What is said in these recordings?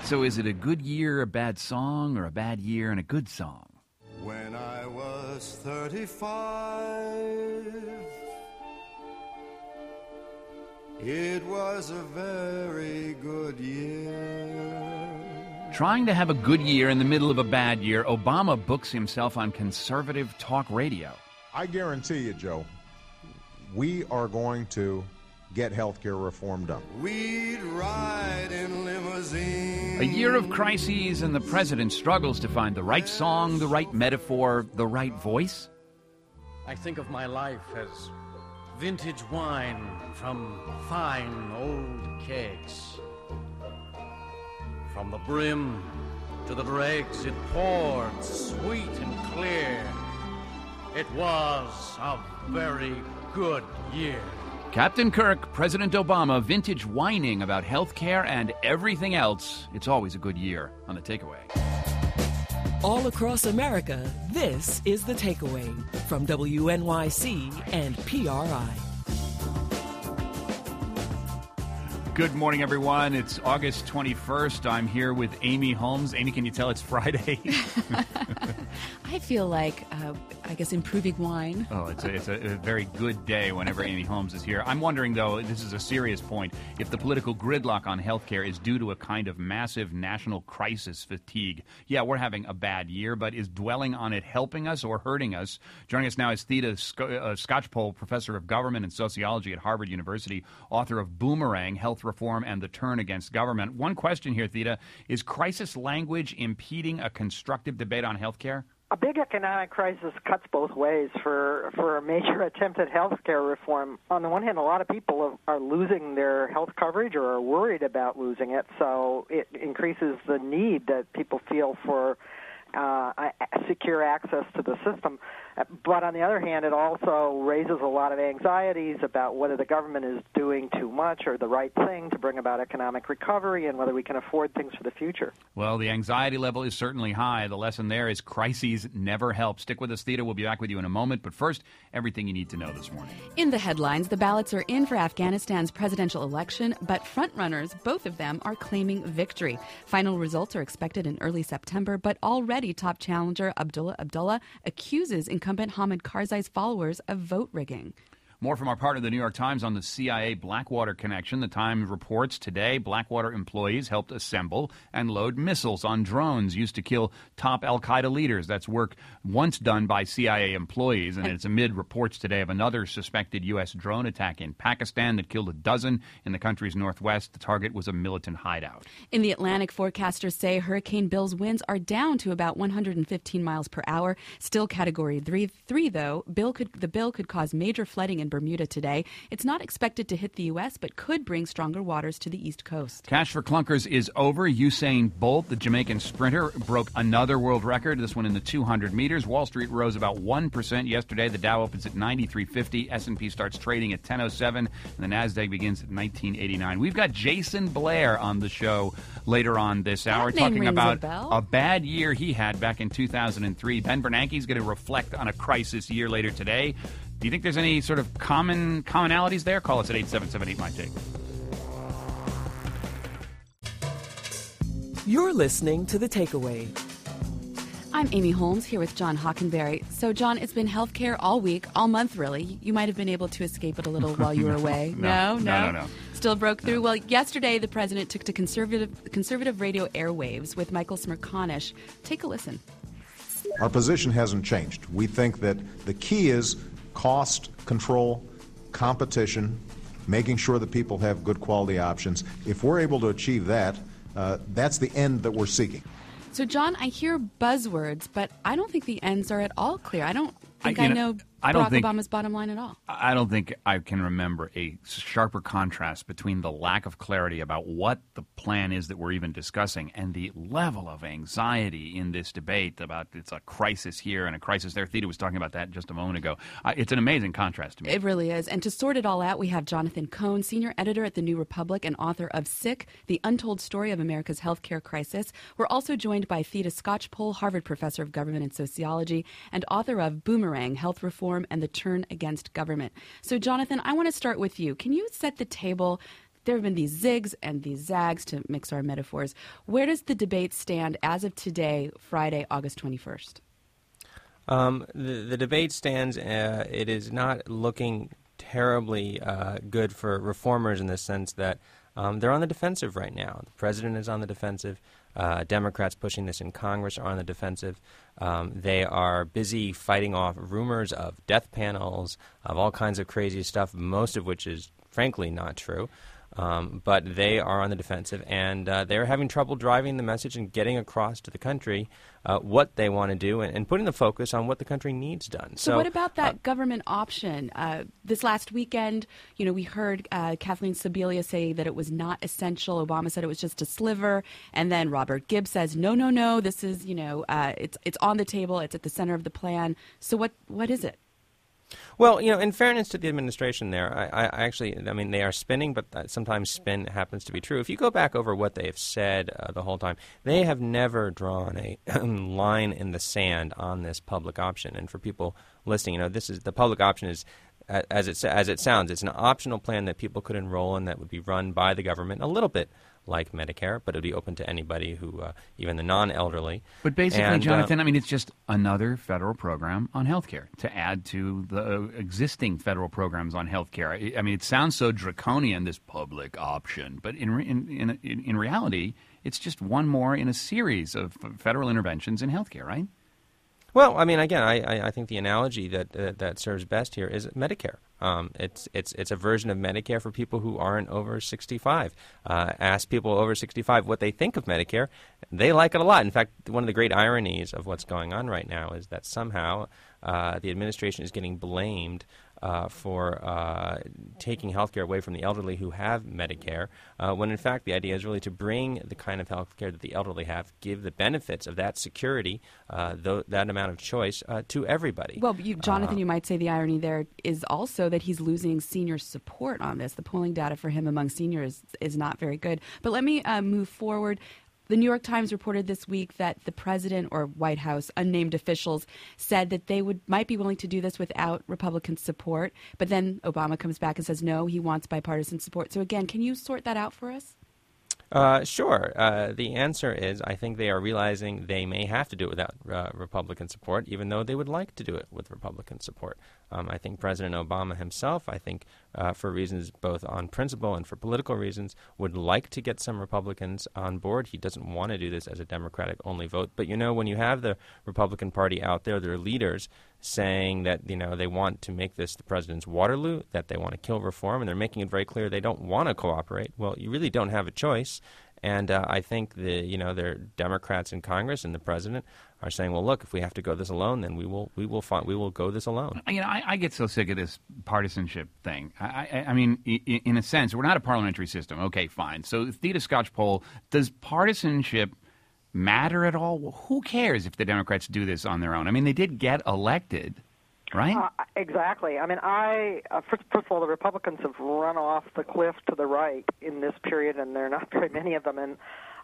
So is it a good year, a bad song, or a bad year and a good song? When I was 35, it was a very good year. Trying to have a good year in the middle of a bad year, Obama books himself on conservative talk radio. I guarantee you, Joe, we are going to get health care reform done. We'd ride in limousines. A year of crises, and the president struggles to find the right song, the right metaphor, the right voice. I think of my life as vintage wine from fine old kegs. From the brim to the dregs, it poured sweet and clear. It was a very good year. Captain Kirk, President Obama, vintage whining about health care and everything else. It's always a good year on The Takeaway. All across America, this is The Takeaway from WNYC and PRI. Good morning, everyone. It's August 21st. I'm here with Amy Holmes. Amy, can you tell it's Friday? I feel like, improving wine. Oh, it's a very good day whenever Amy Holmes is here. I'm wondering, though, this is a serious point, if the political gridlock on healthcare is due to a kind of massive national crisis fatigue. Yeah, we're having a bad year, but is dwelling on it helping us or hurting us? Joining us now is Theda Skocpol, professor of government and sociology at Harvard University, author of Boomerang, Health Reform and the Turn Against Government. One question here, Theda, is crisis language impeding a constructive debate on healthcare? A big economic crisis cuts both ways for a major attempt at health care reform. On the one hand, a lot of people are losing their health coverage or are worried about losing it, so it increases the need that people feel for secure access to the system. But on the other hand, it also raises a lot of anxieties about whether the government is doing too much or the right thing to bring about economic recovery and whether we can afford things for the future. Well, the anxiety level is certainly high. The lesson there is crises never help. Stick with us, Theda. We'll be back with you in a moment. But first, everything you need to know this morning. In the headlines, the ballots are in for Afghanistan's presidential election, but frontrunners, both of them, are claiming victory. Final results are expected in early September, but already top challenger Abdullah Abdullah accuses incumbent Hamid Karzai's followers of vote rigging. More from our partner, the New York Times, on the CIA Blackwater connection. The Times reports today Blackwater employees helped assemble and load missiles on drones used to kill top al-Qaeda leaders. That's work once done by CIA employees, and it's amid reports today of another suspected U.S. drone attack in Pakistan that killed a dozen in the country's northwest. The target was a militant hideout. In the Atlantic, forecasters say Hurricane Bill's winds are down to about 115 miles per hour. Still Category 3 though. The bill could cause major flooding in Bermuda today. It's not expected to hit the U.S., but could bring stronger waters to the East Coast. Cash for clunkers is over. Usain Bolt, the Jamaican sprinter, broke another world record, this one in the 200 meters. Wall Street rose about 1% yesterday. The Dow opens at 93.50. S&P starts trading at 10.07, and the NASDAQ begins at 19.89. We've got Jason Blair on the show later on this hour talking about a bad year he had back in 2003. Ben Bernanke's going to reflect on a crisis year later today. Do you think there's any sort of commonalities there? Call us at 877-8-MY-TAKE. You're listening to The Takeaway. I'm Amy Holmes here with John Hockenberry. So, John, it's been healthcare all week, all month, really. You might have been able to escape it a little while you were away. No. Still broke through. Well, yesterday the president took to conservative radio airwaves with Michael Smerconish. Take a listen. Our position hasn't changed. We think that the key is cost control, competition, making sure that people have good quality options. If we're able to achieve that, that's the end that we're seeking. So, John, I hear buzzwords, but I don't think the ends are at all clear. I don't think I know Barack Obama's bottom line at all. I don't think I can remember a sharper contrast between the lack of clarity about what the plan is that we're even discussing and the level of anxiety in this debate about it's a crisis here and a crisis there. Theda was talking about that just a moment ago. It's an amazing contrast to me. It really is. And to sort it all out, we have Jonathan Cohn, senior editor at The New Republic and author of Sick, The Untold Story of America's Healthcare Crisis. We're also joined by Theda Skocpol, Harvard professor of government and sociology and author of Boomerang, Health Reform and the Turn Against Government. So, Jonathan, I want to start with you. Can you set the table there have been these zigs and these zags, to mix our metaphors. Where does the debate stand as of today, Friday, August 21st? The debate stands. It is not looking terribly good for reformers in the sense that they're on the defensive right now. The president is on the defensive. Democrats pushing this in Congress are on the defensive. They are busy fighting off rumors of death panels, of all kinds of crazy stuff, most of which is frankly not true. But they are on the defensive, and they're having trouble driving the message and getting across to the country what they want to do and putting the focus on what the country needs done. So what about that government option? This last weekend, we heard Kathleen Sebelius say that it was not essential. Obama said it was just a sliver. And then Robert Gibbs says, no, this is, it's on the table. It's at the center of the plan. So what is it? Well, in fairness to the administration there, I mean, they are spinning, but sometimes spin happens to be true. If you go back over what they have said the whole time, they have never drawn a line in the sand on this public option. And for people listening, the public option is, as it sounds, it's an optional plan that people could enroll in that would be run by the government, a little bit like Medicare, but it would be open to anybody who, even the non-elderly. But basically, Jonathan, it's just another federal program on health care to add to the existing federal programs on health care. It sounds so draconian, this public option, but in reality, it's just one more in a series of federal interventions in health care, right? Well, again, I think the analogy that serves best here is Medicare. It's a version of Medicare for people who aren't over 65. Ask people over 65 what they think of Medicare. They like it a lot. In fact, one of the great ironies of what's going on right now is that somehow the administration is getting blamed for taking health care away from the elderly who have Medicare, when in fact the idea is really to bring the kind of health care that the elderly have, give the benefits of that security, that amount of choice to everybody. Well, Jonathan, you might say the irony there is also that he's losing senior support on this. The polling data for him among seniors is not very good. But let me move forward. The New York Times reported this week that the president or White House unnamed officials said that they might be willing to do this without Republican support. But then Obama comes back and says, no, he wants bipartisan support. So again, can you sort that out for us? Sure. The answer is I think they are realizing they may have to do it without Republican support, even though they would like to do it with Republican support. I think President Obama himself, for reasons both on principle and for political reasons, would like to get some Republicans on board. He doesn't want to do this as a Democratic-only vote. But, when you have the Republican Party out there, their leaders saying that, they want to make this the president's Waterloo, that they want to kill reform, and they're making it very clear they don't want to cooperate. Well, you really don't have a choice. And I think their Democrats in Congress and the president are saying, well, look, if we have to go this alone, then we will go this alone. I get so sick of this partisanship thing. In a sense, we're not a parliamentary system. Okay, fine. So, Theda Skocpol, does partisanship matter at all? Well, who cares if the Democrats do this on their own? They did get elected, right? Exactly. First of all, the Republicans have run off the cliff to the right in this period, and there are not very many of them. And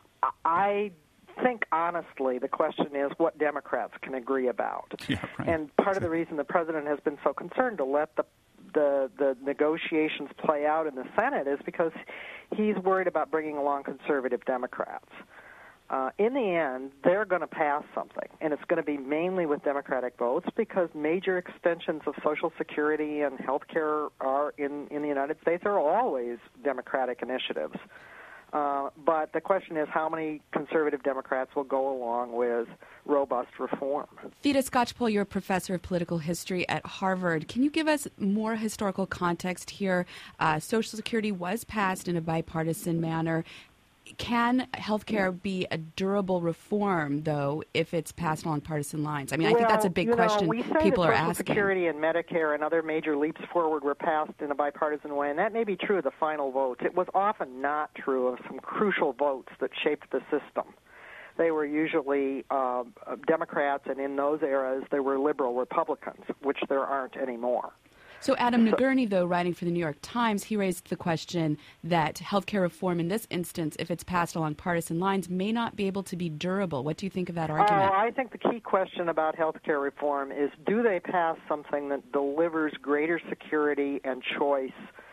I think, honestly, the question is what Democrats can agree about. Yeah, right. And part of the reason the president has been so concerned to let the negotiations play out in the Senate is because he's worried about bringing along conservative Democrats. In the end, they're going to pass something, and it's going to be mainly with Democratic votes because major extensions of Social Security and health care are in the United States are always Democratic initiatives. But the question is how many conservative Democrats will go along with robust reform. Theda Skocpol, you're a professor of political history at Harvard. Can you give us more historical context here? Social Security was passed in a bipartisan manner. Can health care be a durable reform, though, if it's passed along partisan lines? I think that's a big question people are asking. Social Security and Medicare and other major leaps forward were passed in a bipartisan way, and that may be true of the final votes. It was often not true of some crucial votes that shaped the system. They were usually Democrats, and in those eras, there were liberal Republicans, which there aren't anymore. So Adam Nagurney, though, writing for the New York Times, he raised the question that healthcare reform in this instance, if it's passed along partisan lines, may not be able to be durable. What do you think of that argument? I think the key question about healthcare reform is do they pass something that delivers greater security and choice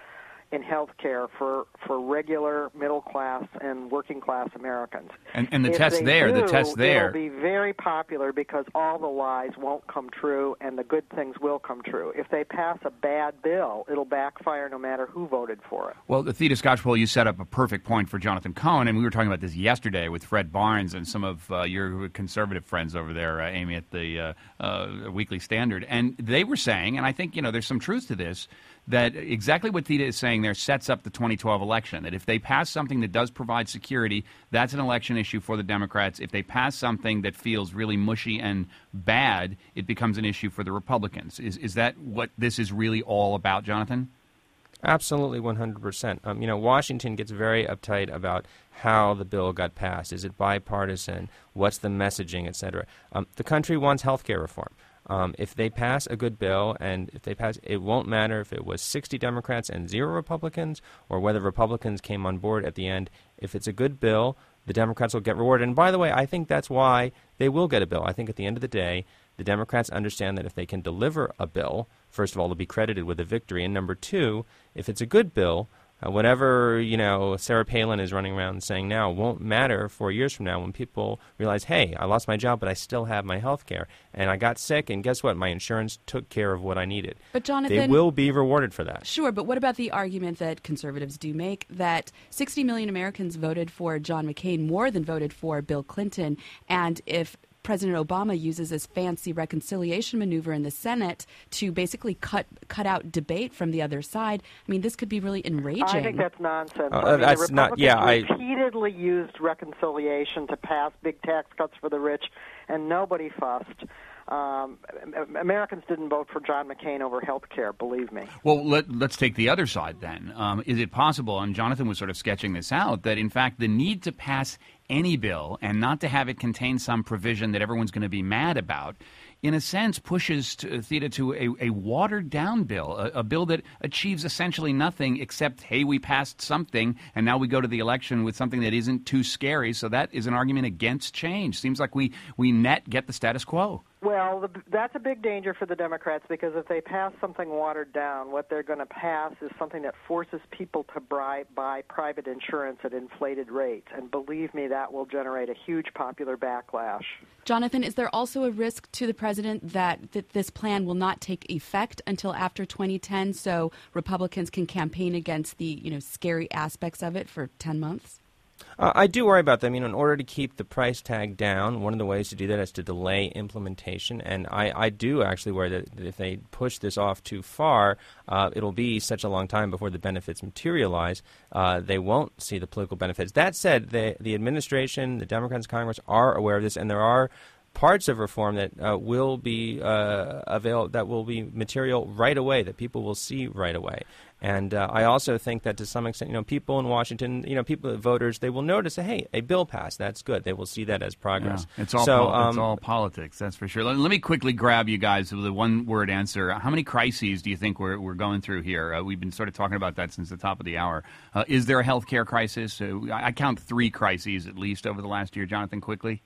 in health care for regular middle class and working class Americans. And the If test they there, do, the test there. It'll be very popular because all the lies won't come true and the good things will come true. If they pass a bad bill, it'll backfire no matter who voted for it. Well, the Theda Scotchpole, you set up a perfect point for Jonathan Cohn, and we were talking about this yesterday with Fred Barnes and some of your conservative friends over there, Amy, at the Weekly Standard. And they were saying, and I think, there's some truth to this, that exactly what Theda is saying there sets up the 2012 election, that if they pass something that does provide security, that's an election issue for the Democrats. If they pass something that feels really mushy and bad, it becomes an issue for the Republicans. Is that what this is really all about, Jonathan? Absolutely, 100%. Washington gets very uptight about how the bill got passed. Is it bipartisan? What's the messaging, et cetera? The country wants health care reform. If they pass a good bill, and if they pass, it won't matter if it was 60 Democrats and 0 Republicans, or whether Republicans came on board at the end. If it's a good bill, the Democrats will get rewarded. And by the way, I think that's why they will get a bill. I think at the end of the day, the Democrats understand that if they can deliver a bill, first of all, they'll be credited with a victory. And number two, if it's a good bill, whatever, Sarah Palin is running around saying now won't matter 4 years from now when people realize, hey, I lost my job, but I still have my health care. And I got sick, and guess what? My insurance took care of what I needed. But Jonathan, they will be rewarded for that. Sure, but what about the argument that conservatives do make that 60 million Americans voted for John McCain more than voted for Bill Clinton, and if President Obama uses this fancy reconciliation maneuver in the Senate to basically cut out debate from the other side, I mean, this could be really enraging. I think that's nonsense. That's not. Yeah, repeatedly used reconciliation to pass big tax cuts for the rich, and nobody fussed. Americans didn't vote for John McCain over health care, believe me. Well, let's take the other side then. Is it possible, and Jonathan was sort of sketching this out, that in fact the need to pass any bill and not to have it contain some provision that everyone's going to be mad about, in a sense, pushes Theda to a watered-down bill, a bill that achieves essentially nothing except, hey, we passed something, and now we go to the election with something that isn't too scary. So that is an argument against change. Seems like we net get the status quo. Well, that's a big danger for the Democrats, because if they pass something watered down, what they're going to pass is something that forces people to buy private insurance at inflated rates. And believe me, that will generate a huge popular backlash. Jonathan, is there also a risk to the president that this plan will not take effect until after 2010, so Republicans can campaign against the scary aspects of it for 10 months? I do worry about them. In order to keep the price tag down, one of the ways to do that is to delay implementation. And I do actually worry that if they push this off too far, it'll be such a long time before the benefits materialize. They won't see the political benefits. That said, the administration, the Democrats in Congress are aware of this, and there are parts of reform that will be that will be material right away, that people will see right away. And I also think that to some extent, people in Washington, voters, they will notice, hey, a bill passed. That's good. They will see that as progress. Yeah, it's all politics, that's for sure. Let me quickly grab you guys with a one-word answer. How many crises do you think we're going through here? We've been sort of talking about that since the top of the hour. Is there a health care crisis? I count 3 crises at least over the last year. Jonathan, quickly.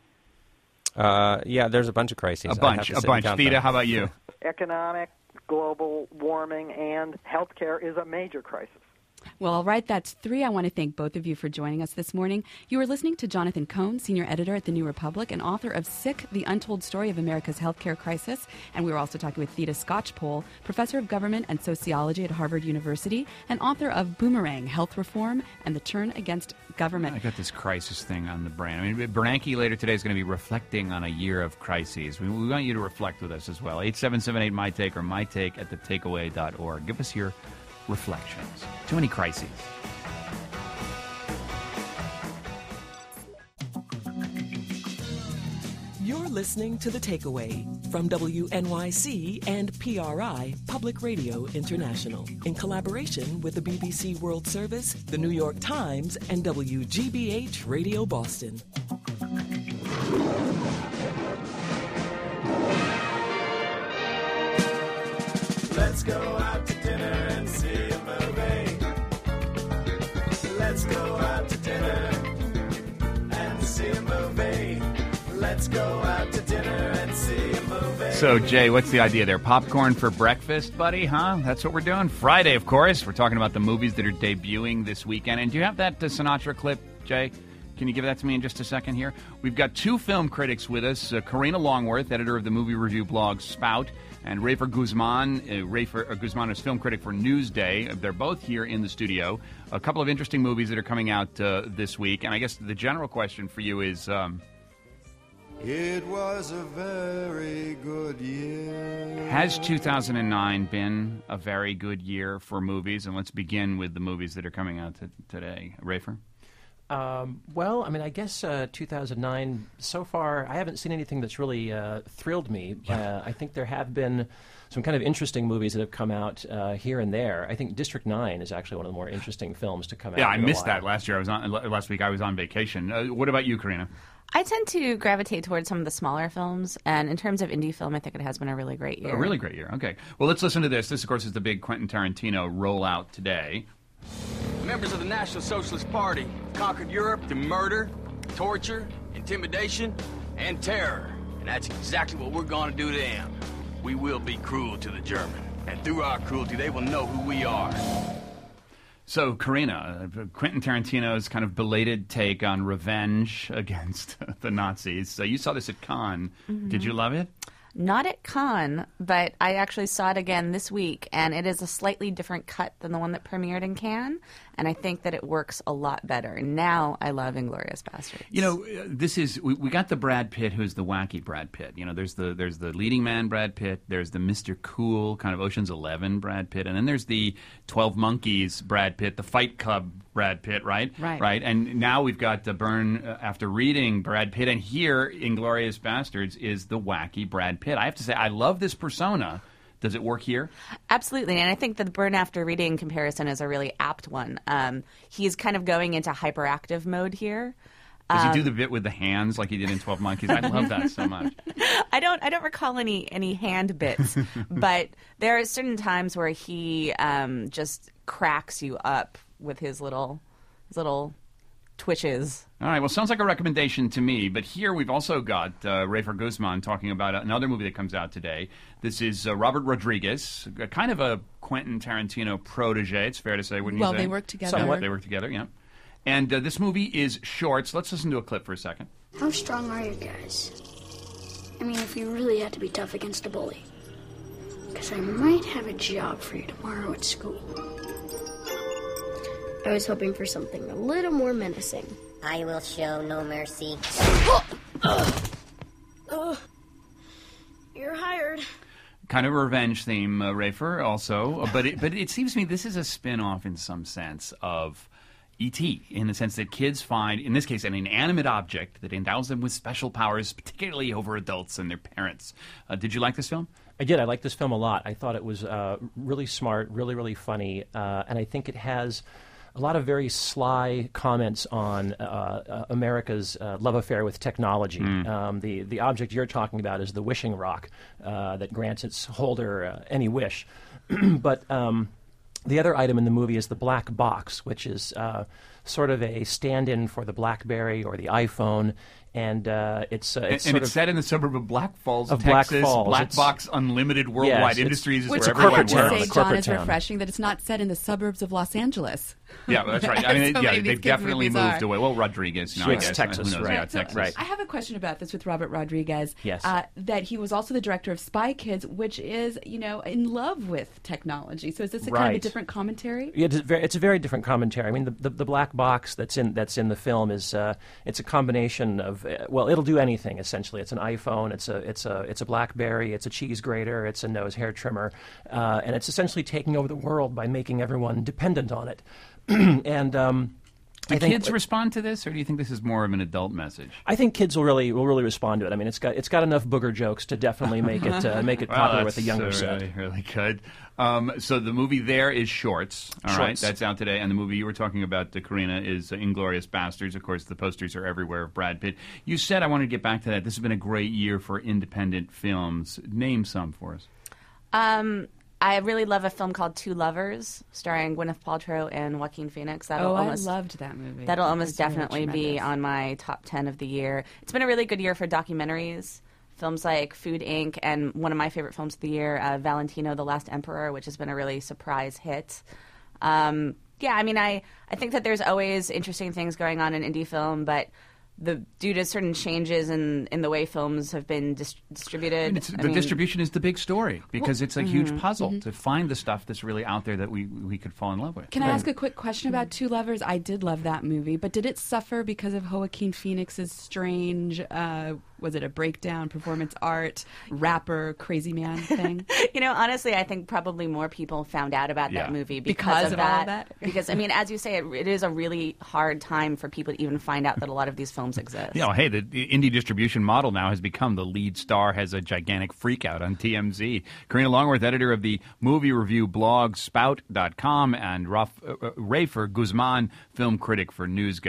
Yeah, there's a bunch of crises. A bunch. Theda, how about you? Economic, global warming, and healthcare is a major crisis. Well, all right, that's 3. I want to thank both of you for joining us this morning. You are listening to Jonathan Cohn, senior editor at The New Republic and author of Sick, The Untold Story of America's Healthcare Crisis. And we were also talking with Theda Scotchpole, professor of government and sociology at Harvard University and author of Boomerang, Health Reform and the Turn Against Government. I got this crisis thing on the brain. Bernanke later today is going to be reflecting on a year of crises. We want you to reflect with us as well. 877-8-MY-TAKE or mytake@thetakeaway.org. Give us your reflections. Too many crises. You're listening to The Takeaway from WNYC and PRI Public Radio International in collaboration with the BBC World Service, the New York Times, and WGBH Radio Boston. Let's go out to dinner and see a movie. Let's go out to dinner and see a movie. Let's go out to dinner and see a movie. So, Jay, what's the idea there? Popcorn for breakfast, buddy, huh? That's what we're doing? Friday, of course. We're talking about the movies that are debuting this weekend. And do you have that Sinatra clip, Jay? Can you give that to me in just a second here? We've got two film critics with us, Karina Longworth, editor of the movie review blog Spout, and Rafer Guzman. Rafer Guzman is film critic for Newsday. They're both here in the studio. A couple of interesting movies that are coming out this week. And I guess the general question for you is... It was a very good year. Has 2009 been a very good year for movies? And let's begin with the movies that are coming out today. Rafer? Well, I mean, I guess 2009, so far, I haven't seen anything that's really thrilled me. I think there have been some kind of interesting movies that have come out here and there. I think District 9 is actually one of the more interesting films to come out. Yeah, I missed that last year. Last week I was on vacation. What about you, Karina? I tend to gravitate towards some of the smaller films, and in terms of indie film, I think it has been a really great year. A really great year, okay. Well, let's listen to this. This, of course, is the big Quentin Tarantino rollout today. Members of the National Socialist Party conquered Europe through murder, torture, intimidation, and terror. And that's exactly what we're going to do to them. We will be cruel to the German. And through our cruelty, they will know who we are. So, Karina, Quentin Tarantino's kind of belated take on revenge against the Nazis. So you saw this at Cannes. Mm-hmm. Did you love it? Not at Cannes, but I actually saw it again this week, and it is a slightly different cut than the one that premiered in Cannes, and I think that it works a lot better. Now I love Inglourious Basterds. You know, this is we got the Brad Pitt who's the wacky Brad Pitt. You know, there's the leading man Brad Pitt, there's the Mr. Cool kind of Ocean's 11 Brad Pitt, and then there's the 12 Monkeys Brad Pitt, the Fight Club Brad Pitt, right? Right. And now we've got the burn after reading Brad Pitt, and here Inglourious Basterds is the wacky Brad Pitt. I have to say, I love this persona. Does it work here? Absolutely, and I think that the burn after reading comparison is a really apt one. He's kind of going into hyperactive mode here. Does he do the bit with the hands like he did in 12 Monkeys? I love that so much. I don't recall any hand bits, but there are certain times where he just cracks you up with his little twitches. All right, well, sounds like a recommendation to me. But here we've also got Rafer Guzman talking about another movie that comes out today. This is Robert Rodriguez, kind of a Quentin Tarantino protege, it's fair to say, wouldn't you say? Well, they work together. Somewhat. They work together, yeah. And this movie is Shorts. Let's listen to a clip for a second. How strong are you guys? I mean, if you really had to be tough against a bully. Because I might have a job for you tomorrow at school. I was hoping for something a little more menacing. I will show no mercy. You're hired. Kind of a revenge theme, Rafer, also. But it seems to me this is a spin-off in some sense of E.T., in the sense that kids find, in this case, an inanimate object that endows them with special powers, particularly over adults and their parents. Did you like this film? I did. I liked this film a lot. I thought it was really smart, really, really funny, and I think it has a lot of very sly comments on America's love affair with technology. The object you're talking about is the wishing rock that grants its holder any wish. But the other item in the movie is the black box, which is sort of a stand-in for the BlackBerry or the iPhone. And it's set in the suburb of Black Falls, Texas. Black Box Unlimited Worldwide Industries is where everyone works. Which say, John, is refreshing that it's not set in the suburbs of Los Angeles. Yeah, that's right. I mean, they've definitely moved away. Well, Rodriguez, I guess. Texas, right? Yeah, Texas. Right. I have a question about this with Robert Rodriguez. Yes. That he was also the director of Spy Kids, which is, in love with technology. So is this a kind of a different commentary? Yeah, it's a very different commentary. I mean, the black box that's in the film is it's a combination of it'll do anything essentially. It's an iPhone, it's a BlackBerry, it's a cheese grater, it's a nose hair trimmer, and it's essentially taking over the world by making everyone dependent on it. And do kids respond to this, or do you think this is more of an adult message? I think kids will really respond to it. I mean, it's got enough booger jokes to definitely make it popular with the younger set. Really good. So the movie there is Shorts. All right, that's out today. And the movie you were talking about, Karina, is Inglourious Basterds. Of course, the posters are everywhere of Brad Pitt. You said, I wanted to get back to that, this has been a great year for independent films. Name some for us. I really love a film called Two Lovers, starring Gwyneth Paltrow and Joaquin Phoenix. I loved that movie. That'll almost definitely be on my top 10 of the year. It's been a really good year for documentaries films like Food Inc. and one of my favorite films of the year, Valentino, The Last Emperor, which has been a really surprise hit. Yeah, I mean, I think that there's always interesting things going on in indie film, but due to certain changes in the way films have been distributed. Distribution is the big story because it's a huge puzzle to find the stuff that's really out there that we could fall in love with. Can I ask a quick question about Two Lovers? I did love that movie, but did it suffer because of Joaquin Phoenix's strange, was it a breakdown, performance art, rapper, crazy man thing? Honestly, I think probably more people found out about that movie because of that. All that? Because, I mean, as you say, it is a really hard time for people to even find out that a lot of these films exist. Hey, the indie distribution model now has become the lead star has a gigantic freakout on TMZ. Karina Longworth, editor of the movie review blog Spout.com, and Rafer Guzman, film critic for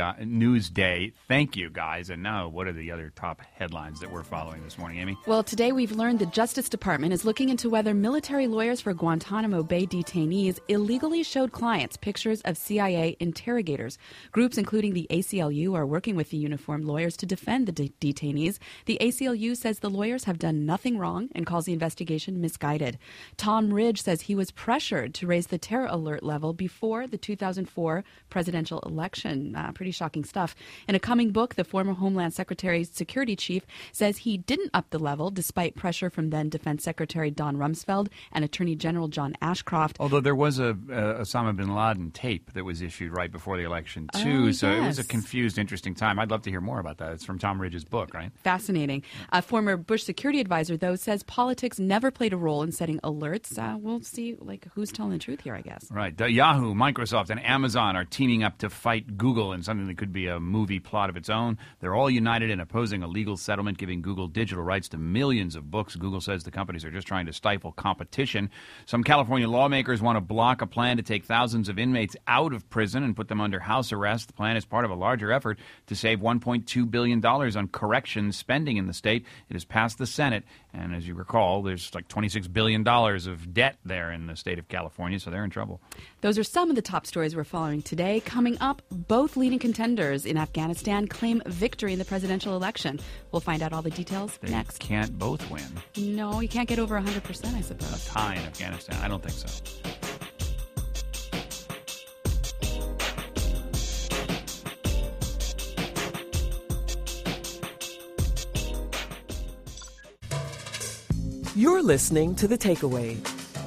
Newsday. Thank you, guys. And now, what are the other top headlines that we're following this morning, Amy? Well, today we've learned the Justice Department is looking into whether military lawyers for Guantanamo Bay detainees illegally showed clients pictures of CIA interrogators. Groups including the ACLU are working with the uniformed lawyers to defend the detainees. The ACLU says the lawyers have done nothing wrong and calls the investigation misguided. Tom Ridge says he was pressured to raise the terror alert level before the 2004 presidential election. Pretty shocking stuff. In a coming book, the former Homeland Secretary's security chief says he didn't up the level despite pressure from then Defense Secretary Don Rumsfeld and Attorney General John Ashcroft. Although there was a Osama bin Laden tape that was issued right before the election, too. So it was a confused, interesting time. I'd love to hear more about that. It's from Tom Ridge's book, right? Fascinating. A former Bush security advisor, though, says politics never played a role in setting alerts. We'll see who's telling the truth here, I guess. Right. Yahoo, Microsoft, and Amazon are teaming up to fight Google in something that could be a movie plot of its own. They're all united in opposing a legal settlement giving Google digital rights to millions of books. Google says the companies are just trying to stifle competition. Some California lawmakers want to block a plan to take thousands of inmates out of prison and put them under house arrest. The plan is part of a larger effort to save $1.2 billion on corrections spending in the state. It has passed the Senate, and as you recall, there's like $26 billion of debt there in the state of California, so they're in trouble. Those are some of the top stories we're following today. Coming up, both leading contenders in Afghanistan claim victory in the presidential election. We'll find out all the details next. They can't both win. No, you can't get over 100%, I suppose. A tie in Afghanistan. I don't think so. You're listening to The Takeaway.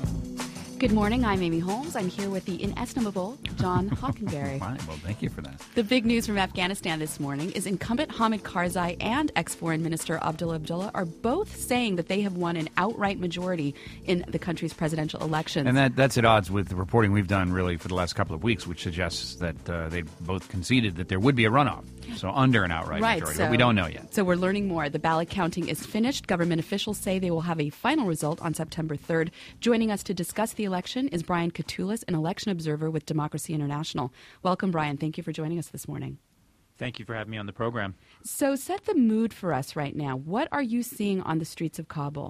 Good morning. I'm Amy Holmes. I'm here with the inestimable John Hockenberry. Fine. Well, thank you for that. The big news from Afghanistan this morning is incumbent Hamid Karzai and ex-Foreign Minister Abdullah are both saying that they have won an outright majority in the country's presidential elections. And that's at odds with the reporting we've done really for the last couple of weeks, which suggests that they both conceded that there would be a runoff. So under an outright majority. But we don't know yet. So we're learning more. The ballot counting is finished. Government officials say they will have a final result on September 3rd. Joining us to discuss the election is Brian Katulis, an election observer with Democracy International. Welcome, Brian. Thank you for joining us this morning. Thank you for having me on the program. So set the mood for us right now. What are you seeing on the streets of Kabul?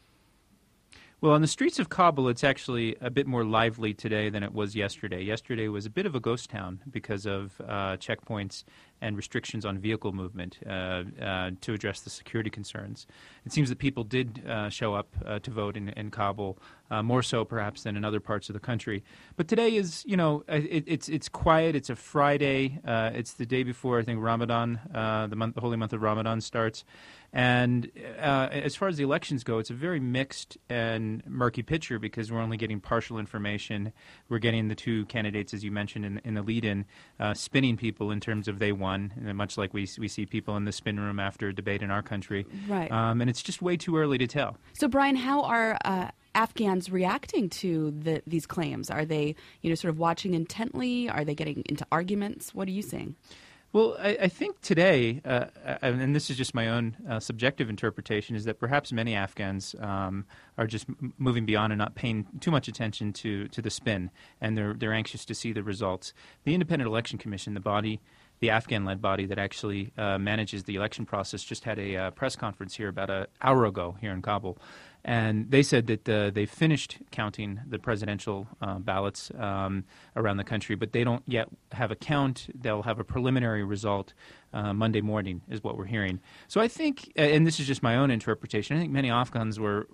Well, on the streets of Kabul, it's actually a bit more lively today than it was yesterday. Yesterday was a bit of a ghost town because of checkpoints and restrictions on vehicle movement to address the security concerns. It seems that people did show up to vote in Kabul, more so perhaps than in other parts of the country. But today is, it's quiet. It's a Friday. It's the day before, I think, Ramadan, the holy month of Ramadan starts. And as far as the elections go, it's a very mixed and murky picture because we're only getting partial information. We're getting the two candidates, as you mentioned in the lead-in, spinning people in terms of they won, much like we see people in the spin room after a debate in our country. Right. And it's just way too early to tell. So, Brian, how are Afghans reacting to these claims? Are they, sort of watching intently? Are they getting into arguments? What are you seeing? Well, I think today, and this is just my own subjective interpretation, is that perhaps many Afghans are just moving beyond and not paying too much attention to the spin, and they're anxious to see the results. The Independent Election Commission, the Afghan-led body that actually manages the election process, just had a press conference here about an hour ago here in Kabul. And they said that they finished counting the presidential ballots around the country, but they don't yet have a count. They'll have a preliminary result Monday morning, is what we're hearing. So I think, and this is just my own interpretation, I think many Afghans were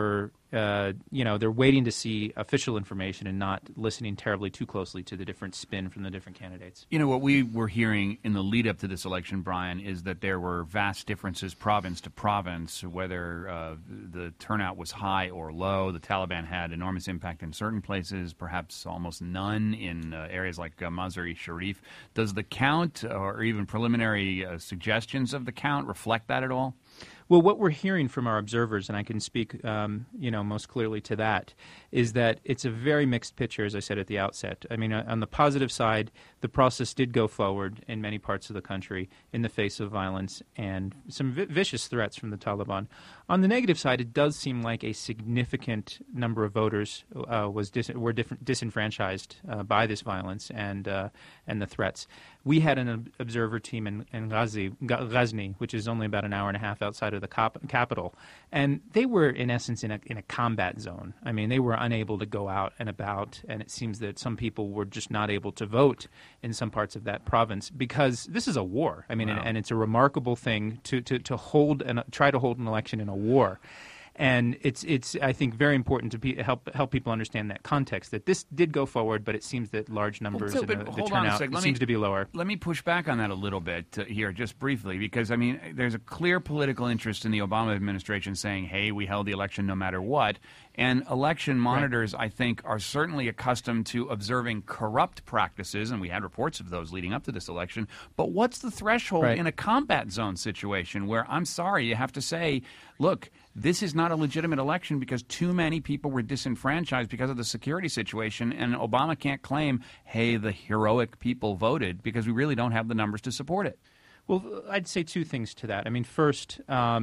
they're waiting to see official information and not listening terribly too closely to the different spin from the different candidates. You know, what we were hearing in the lead up to this election, Brian, is that there were vast differences province to province, whether the turnout was high or low. The Taliban had enormous impact in certain places, perhaps almost none in areas like Mazar-e-Sharif. Does the count or even preliminary suggestions of the count reflect that at all? Well, what we're hearing from our observers, and I can speak, most clearly to that, is that it's a very mixed picture, as I said at the outset. I mean, on the positive side, the process did go forward in many parts of the country in the face of violence and some vicious threats from the Taliban. On the negative side, it does seem like a significant number of voters were disenfranchised by this violence and the threats. We had an observer team in Ghazni, which is only about an hour and a half outside of the capital, and they were in essence in a combat zone. I mean, they were unable to go out and about, and it seems that some people were just not able to vote in some parts of that province because this is a war. I mean, Wow. and it's a remarkable thing to hold and try to hold an election in a war. And it's I think very important to help people understand that context, that this did go forward, but it seems that large numbers and the turnout seems to be lower. Let me push back on that a little bit here, just briefly, because, I mean, there's a clear political interest in the Obama administration saying, hey, we held the election no matter what. And election monitors, I think, are certainly accustomed to observing corrupt practices, and we had reports of those leading up to this election. But what's the threshold in a combat zone situation where, I'm sorry, you have to say, look, this is not a legitimate election because too many people were disenfranchised because of the security situation, and Obama can't claim, hey, the heroic people voted, because we really don't have the numbers to support it. Well, I'd say two things to that. I mean, first,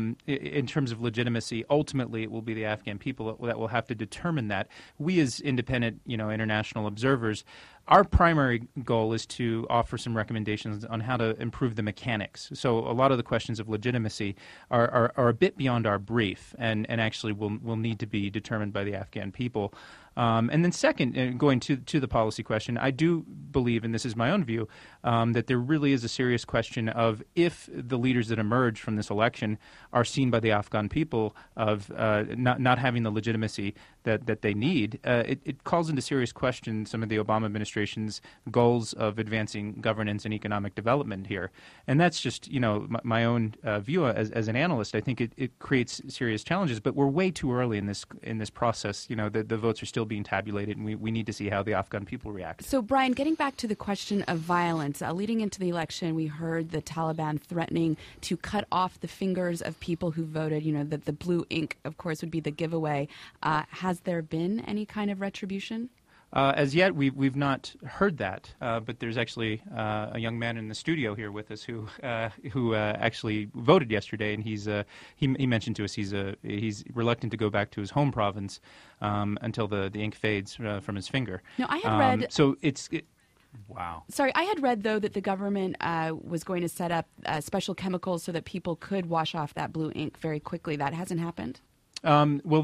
in terms of legitimacy, ultimately it will be the Afghan people that will have to determine that. We as independent, international observers, our primary goal is to offer some recommendations on how to improve the mechanics. So a lot of the questions of legitimacy are a bit beyond our brief and actually will need to be determined by the Afghan people. And then second, going to the policy question, I do believe, and this is my own view, that there really is a serious question of if the leaders that emerge from this election are seen by the Afghan people of not having the legitimacy that they need. It calls into serious question some of the Obama administration's goals of advancing governance and economic development here. And that's just, my own view as an analyst. I think it creates serious challenges, but we're way too early in this process. The votes are still being tabulated, and we need to see how the Afghan people react. So, Brian, getting back to the question of violence, leading into the election, we heard the Taliban threatening to cut off the fingers of people who voted. That the blue ink, of course, would be the giveaway. Has there been any kind of retribution? As yet, we've not heard that, but there's actually a young man in the studio here with us who actually voted yesterday, and he mentioned to us he's reluctant to go back to his home province until the ink fades from his finger. No, I had read. So Wow. Sorry, I had read, though, that the government was going to set up special chemicals so that people could wash off that blue ink very quickly. That hasn't happened? Well,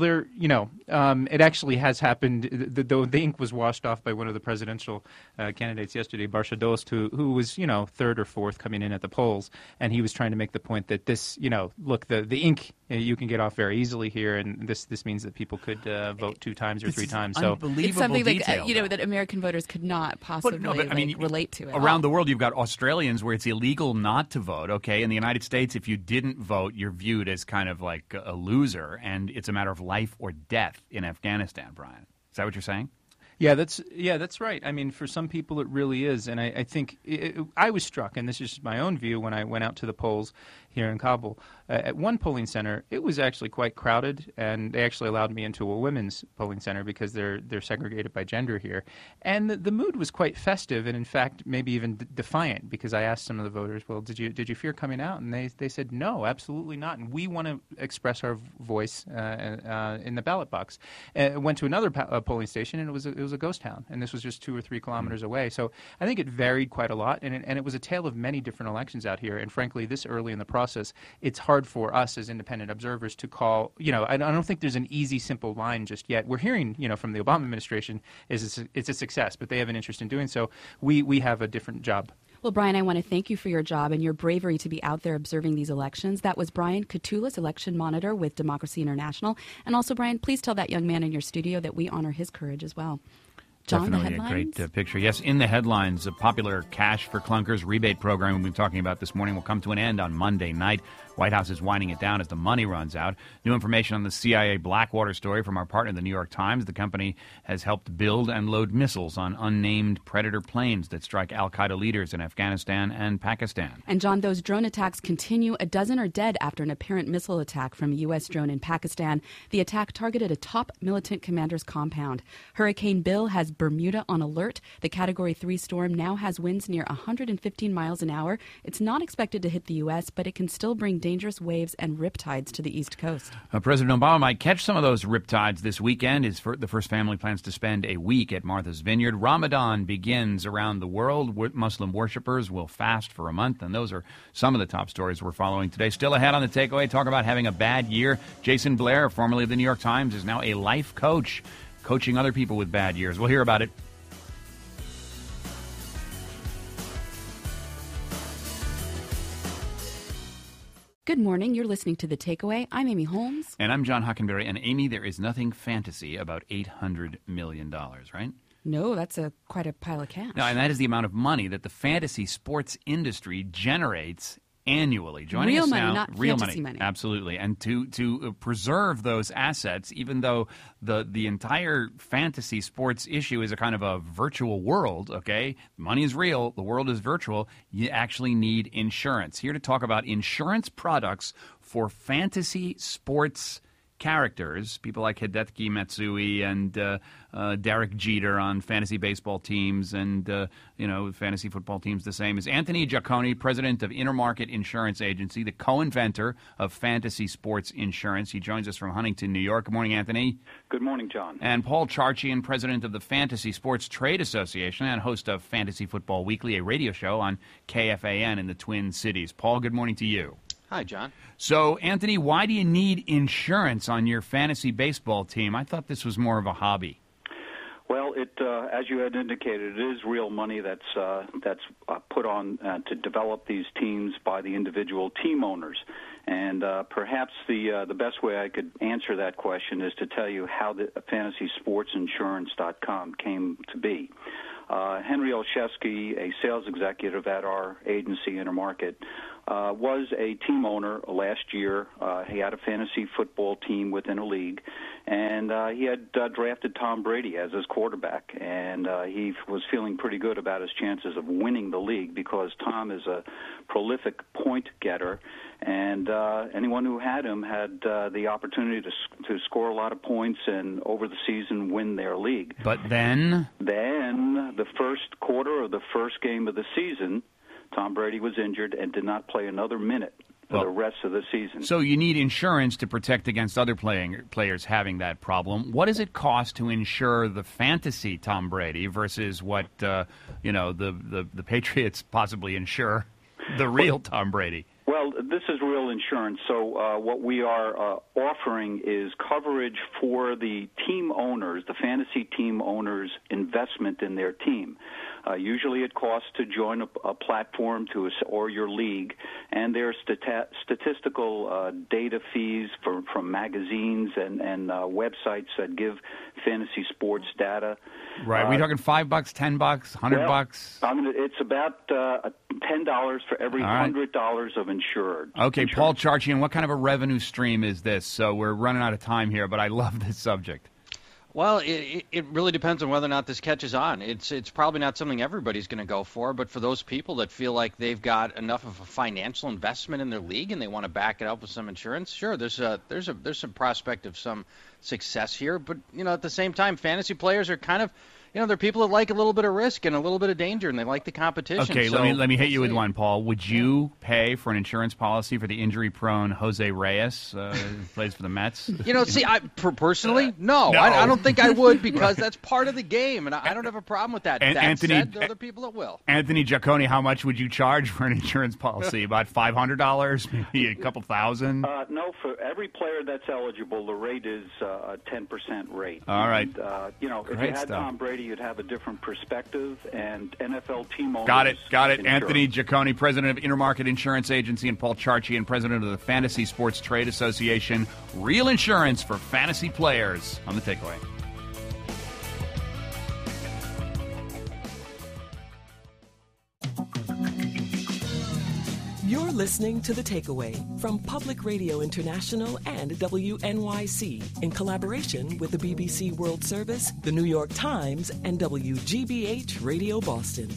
it actually has happened. The ink was washed off by one of the presidential candidates yesterday, Barsha Dost, who was, third or fourth coming in at the polls, and he was trying to make the point that this, look, the ink you can get off very easily here, and this means that people could vote 2 times or 3 times. So it's something detail, that American voters could not possibly relate to. Around the world, you've got Australians where it's illegal not to vote. Okay, in the United States, if you didn't vote, you're viewed as kind of like a loser, and it's a matter of life or death in Afghanistan. Brian, is that what you're saying? Yeah, that's right. I mean, for some people it really is, and I think I was struck, and this is just my own view when I went out to the polls here in Kabul. At one polling center, it was actually quite crowded, and they actually allowed me into a women's polling center because they're segregated by gender here. And the mood was quite festive, and in fact, maybe even defiant, because I asked some of the voters, well, did you fear coming out? And they said, no, absolutely not, and we want to express our voice in the ballot box. Went to another polling station, and it was was a ghost town, and this was just 2 or 3 kilometers away. So I think it varied quite a lot, and it was a tale of many different elections out here. And frankly, this early in the process, it's hard for us as independent observers to call. I don't think there's an easy, simple line just yet. We're hearing, from the Obama administration, it's a success, but they have an interest in doing so. We have a different job. Well, Brian, I want to thank you for your job and your bravery to be out there observing these elections. That was Brian Katulis, election monitor with Democracy International. And also, Brian, please tell that young man in your studio that we honor his courage as well. John, Definitely the a headlines? great picture. Yes, in the headlines, a popular Cash for Clunkers rebate program we've been talking about this morning will come to an end on Monday night. White House is winding it down as the money runs out. New information on the CIA Blackwater story from our partner, the New York Times. The company has helped build and load missiles on unnamed Predator planes that strike al-Qaeda leaders in Afghanistan and Pakistan. And, John, those drone attacks continue. A dozen are dead after an apparent missile attack from a U.S. drone in Pakistan. The attack targeted a top militant commander's compound. Hurricane Bill has Bermuda on alert. The Category 3 storm now has winds near 115 miles an hour. It's not expected to hit the U.S., but it can still bring dangerous waves and riptides to the East Coast. President Obama might catch some of those riptides this weekend. The First Family plans to spend a week at Martha's Vineyard. Ramadan begins around the world. Muslim worshippers will fast for a month, and those are some of the top stories we're following today. Still ahead on the takeaway, talk about having a bad year. Jason Blair, formerly of the New York Times, is now a life coach, coaching other people with bad years. We'll hear about it. Good morning. You're listening to The Takeaway. I'm Amy Holmes. And I'm John Hockenberry. And Amy, there is nothing fantasy about $800 million, right? No, that's quite a pile of cash. No, and that is the amount of money that the fantasy sports industry generates annually. Joining real us money, now, not real fantasy money. money. Absolutely. And to preserve those assets, even though the entire fantasy sports issue is a kind of a virtual world, okay? Money is real, the world is virtual, you actually need insurance. Here to talk about insurance products for fantasy sports characters, people like Hideki Matsui and Derek Jeter on fantasy baseball teams and, fantasy football teams the same, is Anthony Giacconi, president of Intermarket Insurance Agency, the co-inventor of fantasy sports insurance. He joins us from Huntington, New York. Good morning, Anthony. Good morning, John. And Paul Charchian, president of the Fantasy Sports Trade Association and host of Fantasy Football Weekly, a radio show on KFAN in the Twin Cities. Paul, good morning to you. Hi, John. So, Anthony, why do you need insurance on your fantasy baseball team? I thought this was more of a hobby. Well, as you had indicated, it is real money that's put on to develop these teams by the individual team owners. And perhaps the best way I could answer that question is to tell you how the FantasySportsInsurance.com came to be. Henry Olszewski, a sales executive at our agency, Intermarket, was a team owner last year. He had a fantasy football team within a league, and he had drafted Tom Brady as his quarterback, and he was feeling pretty good about his chances of winning the league because Tom is a prolific point getter, and anyone who had him had the opportunity to score a lot of points and over the season win their league. But then the first quarter of the first game of the season, Tom Brady was injured and did not play another minute for the rest of the season. So you need insurance to protect against other players having that problem. What does it cost to insure the fantasy Tom Brady versus what the Patriots possibly insure the real Tom Brady? Well, this is real insurance. So what we are offering is coverage for the team owners, the fantasy team owners' investment in their team. Usually it costs to join a platform or your league, and there are statistical data fees from magazines and websites that give fantasy sports data. Right. Are we talking $5, $10, $100? It's about $10 for every $100 of insured. Okay, Paul Charchian, what kind of a revenue stream is this? So we're running out of time here, but I love this subject. Well, it really depends on whether or not this catches on. It's probably not something everybody's going to go for, but for those people that feel like they've got enough of a financial investment in their league and they want to back it up with some insurance, sure, there's some prospect of some success here. But at the same time, fantasy players are kind of there are people that like a little bit of risk and a little bit of danger, and they like the competition. Okay, so let me hit you we'll with see. one, Paul. Would you pay for an insurance policy for the injury-prone Jose Reyes, who plays for the Mets? See, personally, no. No. I don't think I would, because that's part of the game, and I don't have a problem with that. And That Anthony- said, there are other people that will. Anthony Giaccone, how much would you charge for an insurance policy? About $500, maybe a couple thousand? No, for every player that's eligible, the rate is a 10% rate. All right. And, if you Great had stuff. Tom Brady, you'd have a different perspective, and NFL team owners. Got it. insure. Anthony Giaccone, president of Intermarket Insurance Agency, and Paul Charchian, president of the Fantasy Sports Trade Association. Real insurance for fantasy players on The Takeaway. You're listening to The Takeaway from Public Radio International and WNYC in collaboration with the BBC World Service, the New York Times, and WGBH Radio Boston.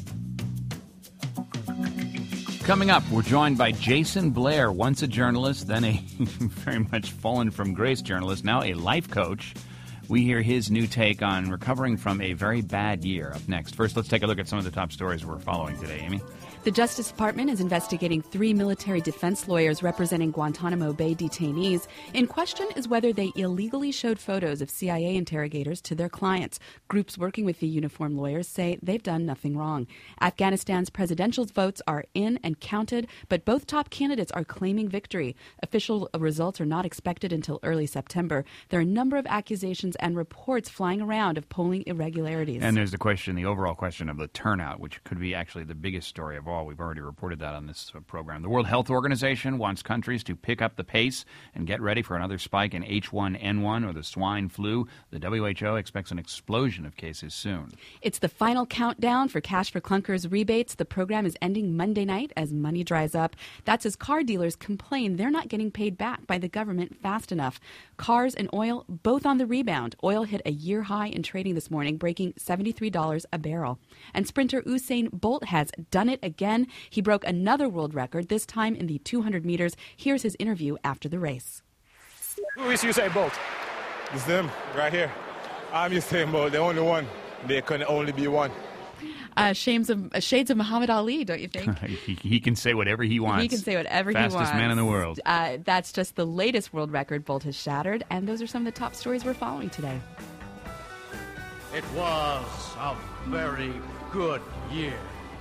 Coming up, we're joined by Jason Blair, once a journalist, then a very much fallen from grace journalist, now a life coach. We hear his new take on recovering from a very bad year up next. First, let's take a look at some of the top stories we're following today, Amy. The Justice Department is investigating 3 military defense lawyers representing Guantanamo Bay detainees. In question is whether they illegally showed photos of CIA interrogators to their clients. Groups working with the uniformed lawyers say they've done nothing wrong. Afghanistan's presidential votes are in and counted, but both top candidates are claiming victory. Official results are not expected until early September. There are a number of accusations and reports flying around of polling irregularities. And there's the overall question of the turnout, which could be actually the biggest story of all. We've already reported that on this program. The World Health Organization wants countries to pick up the pace and get ready for another spike in H1N1 or the swine flu. The WHO expects an explosion of cases soon. It's the final countdown for Cash for Clunkers rebates. The program is ending Monday night as money dries up. That's as car dealers complain they're not getting paid back by the government fast enough. Cars and oil both on the rebound. Oil hit a year high in trading this morning, breaking $73 a barrel. And sprinter Usain Bolt has done it again. He broke another world record, this time in the 200 meters. Here's his interview after the race. Who is Usain Bolt? It's them, right here. I'm Usain Bolt, the only one. There can only be one. Shades of Muhammad Ali, don't you think? He can say whatever he wants. He can say whatever he wants. Fastest man in the world. That's just the latest world record Bolt has shattered, and those are some of the top stories we're following today. It was a very good year.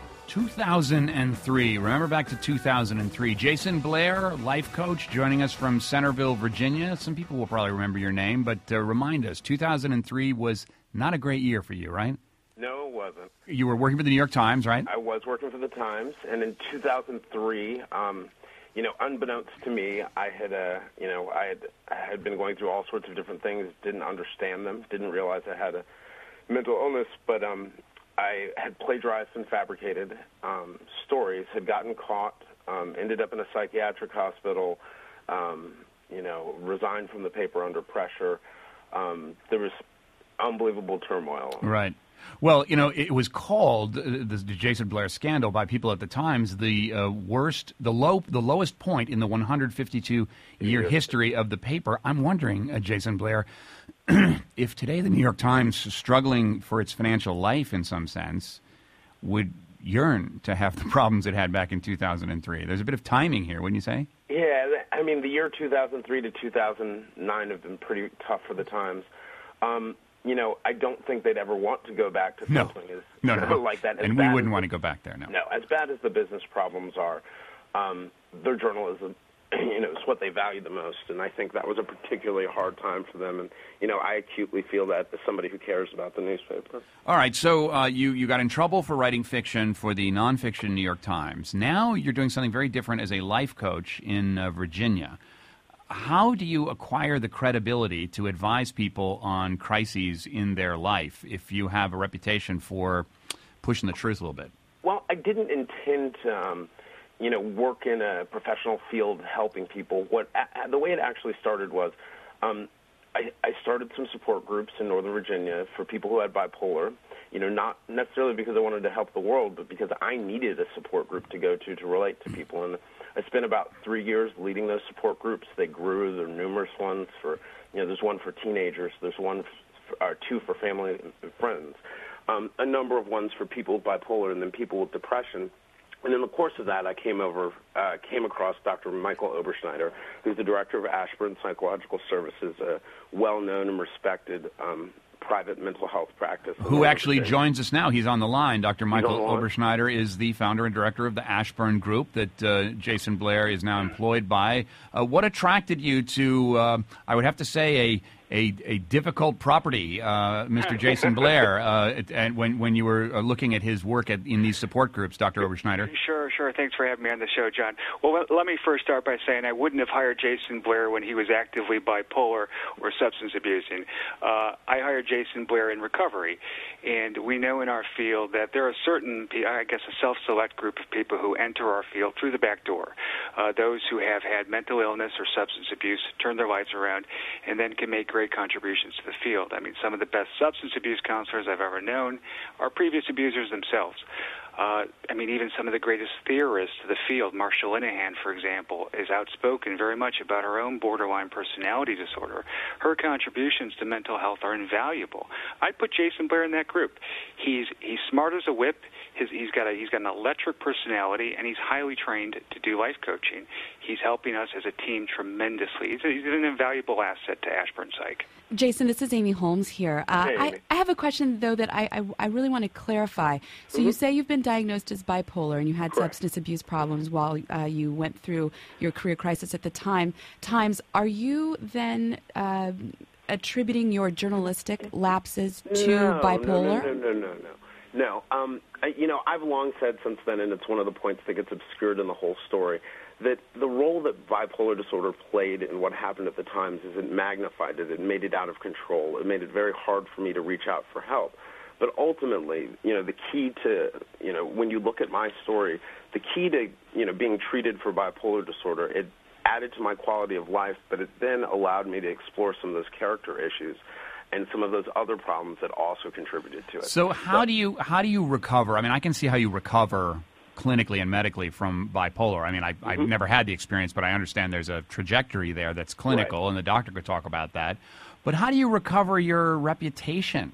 2003. Remember back to 2003. Jason Blair, life coach, joining us from Centerville, Virginia. Some people will probably remember your name, but remind us, 2003 was not a great year for you, right? No, it wasn't. You were working for the New York Times, right? I was working for the Times, and in 2003, unbeknownst to me, I had been going through all sorts of different things, didn't understand them, didn't realize I had a mental illness, but I had plagiarized and fabricated stories, had gotten caught, ended up in a psychiatric hospital, resigned from the paper under pressure. There was unbelievable turmoil. Right. Well, it was called the Jason Blair scandal by people at the Times the lowest point in the 152-year history of the paper. I'm wondering, Jason Blair, if today the New York Times, struggling for its financial life in some sense, would yearn to have the problems it had back in 2003. There's a bit of timing here, wouldn't you say? Yeah, I mean, the year 2003 to 2009 have been pretty tough for the Times. I don't think they'd ever want to go back to something like that. And we wouldn't want to go back there, no. No, as bad as the business problems are, their journalism, is what they value the most, and I think that was a particularly hard time for them. And, I acutely feel that as somebody who cares about the newspaper. All right, so you got in trouble for writing fiction for the nonfiction New York Times. Now you're doing something very different as a life coach in Virginia. How do you acquire the credibility to advise people on crises in their life if you have a reputation for pushing the truth a little bit? Well, I didn't intend to, work in a professional field helping people. The way it actually started was I started some support groups in Northern Virginia for people who had bipolar, not necessarily because I wanted to help the world, but because I needed a support group to go to relate to people. And I spent about 3 years leading those support groups. They grew. There are numerous ones for, there's one for teenagers. There's two for family and friends. a number of ones for people with bipolar and then people with depression. And in the course of that, I came across Dr. Michael Oberschneider, who's the director of Ashburn Psychological Services, a well-known and respected private mental health practice. Who actually joins us now. He's on the line. Dr. Michael Oberschneider is the founder and director of the Ashburn Group that Jason Blair is now employed by. What attracted you to, I would have to say, a difficult property, Mr. Jason Blair, and when you were looking at his work in these support groups, Dr. Oberschneider? Sure. Thanks for having me on the show, John. Well, let me first start by saying I wouldn't have hired Jason Blair when he was actively bipolar or substance abusing. I hired Jason Blair in recovery, and we know in our field that there are certain, I guess, a self-select group of people who enter our field through the back door. Those who have had mental illness or substance abuse, turn their lives around, and then can make great contributions to the field. I mean, some of the best substance abuse counselors I've ever known are previous abusers themselves. Even some of the greatest theorists of the field, Marsha Linehan, for example, is outspoken very much about her own borderline personality disorder. Her contributions to mental health are invaluable. I'd put Jason Blair in that group. He's smart as a whip. He's got an electric personality, and he's highly trained to do life coaching. He's helping us as a team tremendously. He's an invaluable asset to Ashburn Psych. Jason, this is Amy Holmes here. Hey, I have a question, though, that I really want to clarify. So you say you've been diagnosed as bipolar and you had substance abuse problems while you went through your career crisis at the times. Are you then attributing your journalistic lapses to bipolar? No. I've long said since then, and it's one of the points that gets obscured in the whole story, that the role that bipolar disorder played in what happened at the Times is it magnified it. It made it out of control. It made it very hard for me to reach out for help. But ultimately, the key to, when you look at my story, the key to, being treated for bipolar disorder, it added to my quality of life, but it then allowed me to explore some of those character issues and some of those other problems that also contributed to it. So how do you recover? I mean, I can see how you recover clinically and medically from bipolar. I mean, I've never had the experience, but I understand there's a trajectory there that's clinical, and the doctor could talk about that. But how do you recover your reputation,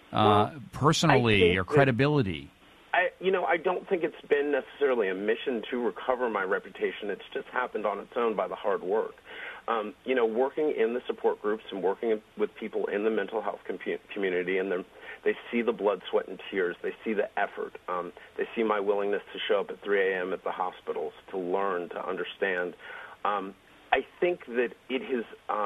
personally, or credibility? I don't think it's been necessarily a mission to recover my reputation. It's just happened on its own by the hard work. Working in the support groups and working with people in the mental health community, and they see the blood, sweat, and tears. They see the effort. They see my willingness to show up at 3 a.m. at the hospitals to learn, to understand. I think that it has,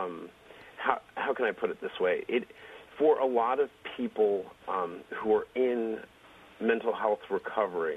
how can I put it this way? For a lot of people who are in mental health recovery,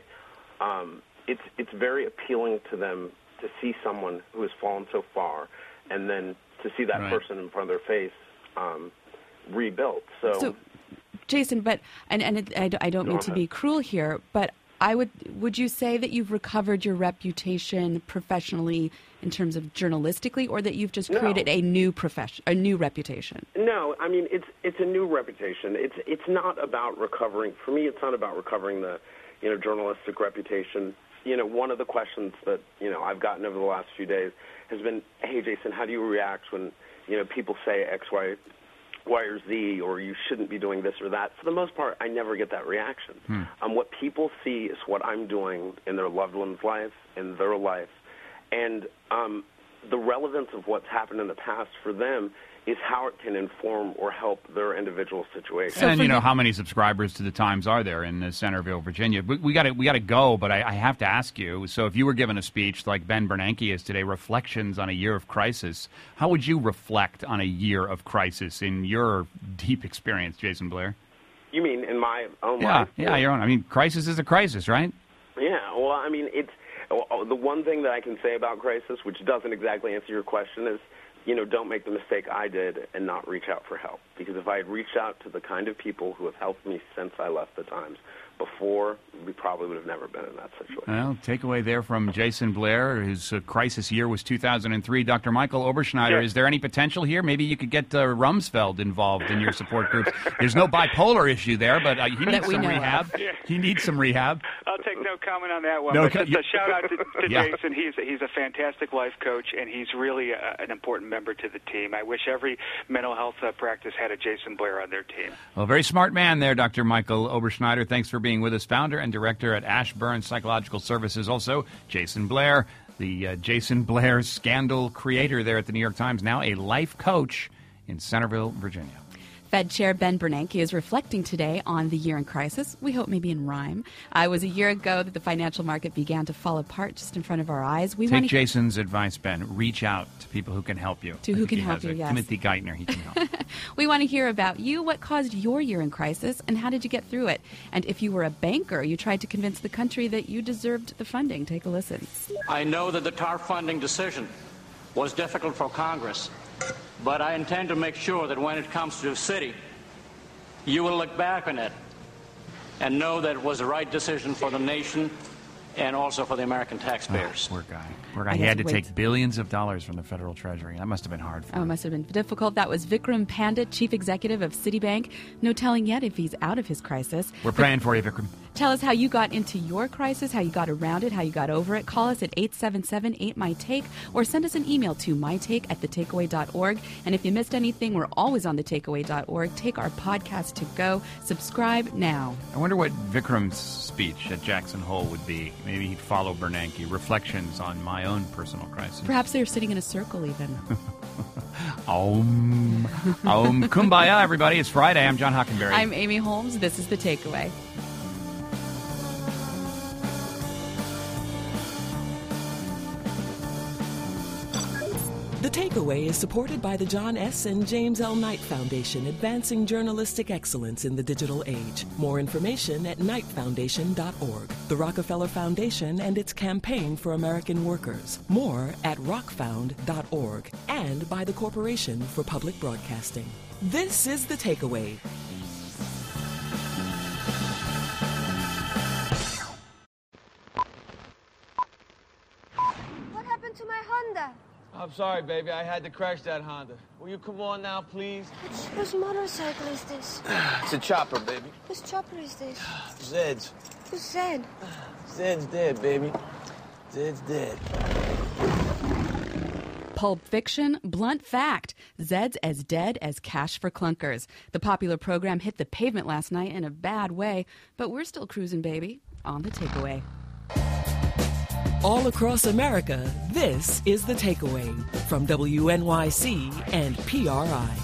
it's very appealing to them to see someone who has fallen so far and then to see that person in front of their face rebuilt. So Jason, but I don't mean to be cruel here, but would you say that you've recovered your reputation professionally in terms of journalistically, or that you've just created a new reputation? No, I mean it's a new reputation. It's not about recovering. For me, it's not about recovering the journalistic reputation. One of the questions that I've gotten over the last few days has been, "Hey, Jason, how do you react when people say X, Y, or Z, or you shouldn't be doing this or that?" For the most part, I never get that reaction. What people see is what I'm doing in their loved one's life, in their life, and the relevance of what's happened in the past for them is how it can inform or help their indivial situation. And how many subscribers to the Times are there in Centerville, Virginia? We got to go, but I have to ask you. So if you were given a speech like Ben Bernanke is today, Reflections on a Year of Crisis, how would you reflect on a year of crisis in your deep experience, Jason Blair? You mean in my own life? Yeah, your own. I mean, crisis is a crisis, right? Yeah. Well, I mean, it's the one thing that I can say about crisis, which doesn't exactly answer your question, is don't make the mistake I did and not reach out for help. Because if I had reached out to the kind of people who have helped me since I left the Times, before, we probably would have never been in that situation. Well, takeaway there from Jason Blair. His crisis year was 2003. Dr. Michael Oberschneider, is there any potential here? Maybe you could get Rumsfeld involved in your support groups. There's no bipolar issue there, but he needs some rehab. He needs some rehab. I'll take no comment on that one. No, but just a shout out to Yeah. Jason. He's a fantastic life coach, and he's really an important member to the team. I wish every mental health practice had a Jason Blair on their team. Well, very smart man there, Dr. Michael Oberschneider. Thanks for being with us. Founder and director at Ashburn Psychological Services. Also, Jason Blair, the Jason Blair scandal creator there at the New York Times, now a life coach in Centerville, Virginia. Fed Chair Ben Bernanke is reflecting today on the year in crisis. We hope maybe in rhyme. It was a year ago that the financial market began to fall apart just in front of our eyes. Take Jason's advice, Ben. Reach out to people who can help you. Yes. Timothy Geithner, he can help. We want to hear about you. What caused your year in crisis, and how did you get through it? And if you were a banker, you tried to convince the country that you deserved the funding. Take a listen. I know that the TARP funding decision was difficult for Congress, but I intend to make sure that when it comes to the city, you will look back on it and know that it was the right decision for the nation and also for the American taxpayers. Poor guy. He had to take billions of dollars from the federal treasury. That must have been hard for him. It must have been difficult. That was Vikram Pandit, chief executive of Citibank. No telling yet if he's out of his crisis. We're praying for you, Vikram. Tell us how you got into your crisis, how you got around it, how you got over it. Call us at 877-8MY-TAKE or send us an email to mytake@thetakeaway.org. And if you missed anything, we're always on thetakeaway.org. Take our podcast to go. Subscribe now. I wonder what Vikram's speech at Jackson Hole would be. Maybe he'd follow Bernanke. Reflections on my own personal crisis. Perhaps they're sitting in a circle even. Kumbaya, everybody. It's Friday. I'm John Hockenberry. I'm Amy Holmes. This is The Takeaway. The Takeaway is supported by the John S. and James L. Knight Foundation, advancing journalistic excellence in the digital age. More information at knightfoundation.org. The Rockefeller Foundation and its campaign for American workers. More at rockfound.org. And by the Corporation for Public Broadcasting. This is The Takeaway. What happened to my Honda? I'm sorry, baby. I had to crash that Honda. Will you come on now, please? Whose motorcycle is this? It's a chopper, baby. Whose chopper is this? Zed's. Who's Zed? Zed's dead, baby. Zed's dead. Pulp Fiction, blunt fact. Zed's as dead as Cash for Clunkers. The popular program hit the pavement last night in a bad way, but we're still cruising, baby, on The Takeaway. All across America, this is The Takeaway from WNYC and PRI.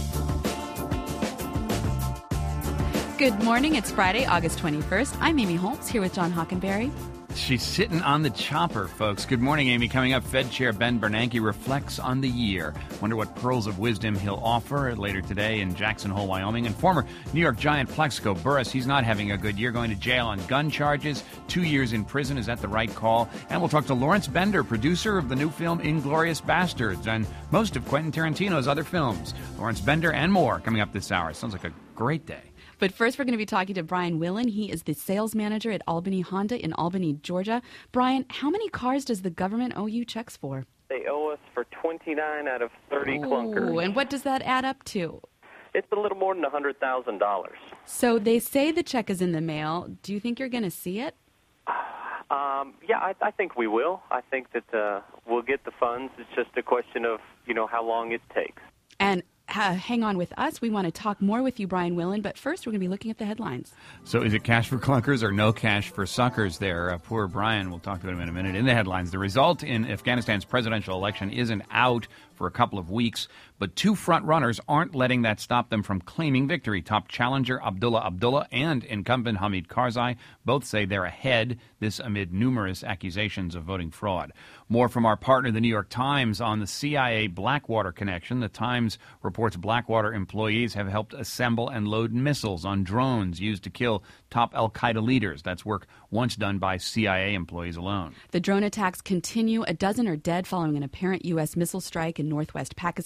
Good morning. It's Friday, August 21st. I'm Amy Holmes here with John Hockenberry. She's sitting on the chopper, folks. Good morning, Amy. Coming up, Fed Chair Ben Bernanke reflects on the year. Wonder what pearls of wisdom he'll offer later today in Jackson Hole, Wyoming. And former New York Giant Plexico Burress, he's not having a good year, going to jail on gun charges. 2 years in prison. Is that the right call? And we'll talk to Lawrence Bender, producer of the new film Inglourious Basterds and most of Quentin Tarantino's other films. Lawrence Bender and more coming up this hour. Sounds like a great day. But first, we're going to be talking to Brian Willen. He is the sales manager at Albany Honda in Albany, Georgia. Brian, how many cars does the government owe you checks for? They owe us for 29 out of 30 clunkers. And what does that add up to? It's a little more than $100,000. So they say the check is in the mail. Do you think you're going to see it? Yeah, I think we will. I think that we'll get the funds. It's just a question of, how long it takes. And hang on with us. We want to talk more with you, Brian Willen, but first we're going to be looking at the headlines. So is it cash for clunkers or no cash for suckers there? Poor Brian, we'll talk to him in a minute. In the headlines, the result in Afghanistan's presidential election isn't out for a couple of weeks, but two front runners aren't letting that stop them from claiming victory. Top challenger Abdullah Abdullah and incumbent Hamid Karzai both say they're ahead, this amid numerous accusations of voting fraud. More from our partner, the New York Times, on the CIA Blackwater connection. The Times reports Blackwater employees have helped assemble and load missiles on drones used to kill top al-Qaeda leaders. That's work once done by CIA employees alone. The drone attacks continue. A dozen are dead following an apparent U.S. missile strike in northwest Pakistan.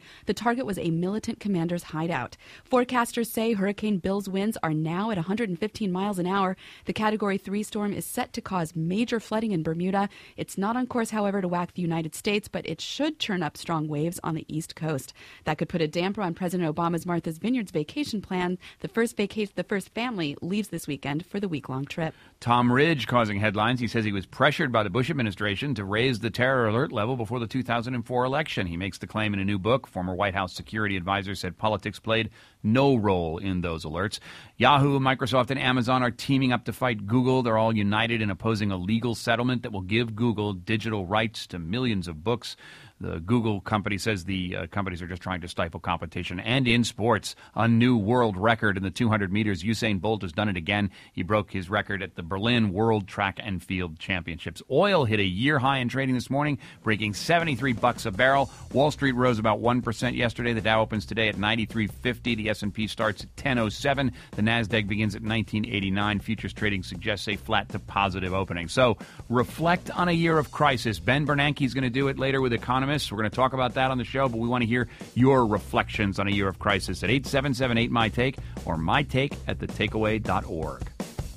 The target was a militant commander's hideout. Forecasters say Hurricane Bill's winds are now at 115 miles an hour. The Category 3 storm is set to cause major flooding in Bermuda. It's not on course, however, to whack the United States, but it should churn up strong waves on the East Coast. That could put a damper on President Obama's Martha's Vineyards vacation plan. The first family leaves this weekend for the week-long trip. Tom Ridge causing headlines. He says he was pressured by the Bush administration to raise the terror alert level before the 2004 election. He makes the claim in a new book. Former White House security advisor said politics played no role in those alerts. Yahoo, Microsoft, and Amazon are teaming up to fight Google. They're all united in opposing a legal settlement that will give Google digital rights to millions of books. The Google company says the companies are just trying to stifle competition. And in sports, a new world record in the 200 meters. Usain Bolt has done it again. He broke his record at the Berlin World Track and Field Championships. Oil hit a year high in trading this morning, breaking $73 a barrel. Wall Street rose about 1% yesterday. The Dow opens today at 93.50. The S&P starts at 10.07. The Nasdaq begins at 19.89. Futures trading suggests a flat to positive opening. So reflect on a year of crisis. Ben Bernanke is going to do it later with economists. We're going to talk about that on the show, but we want to hear your reflections on a year of crisis at 877-8MY-TAKE or mytake@thetakeaway.org.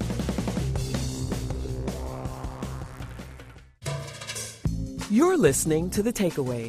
You're listening to The Takeaway.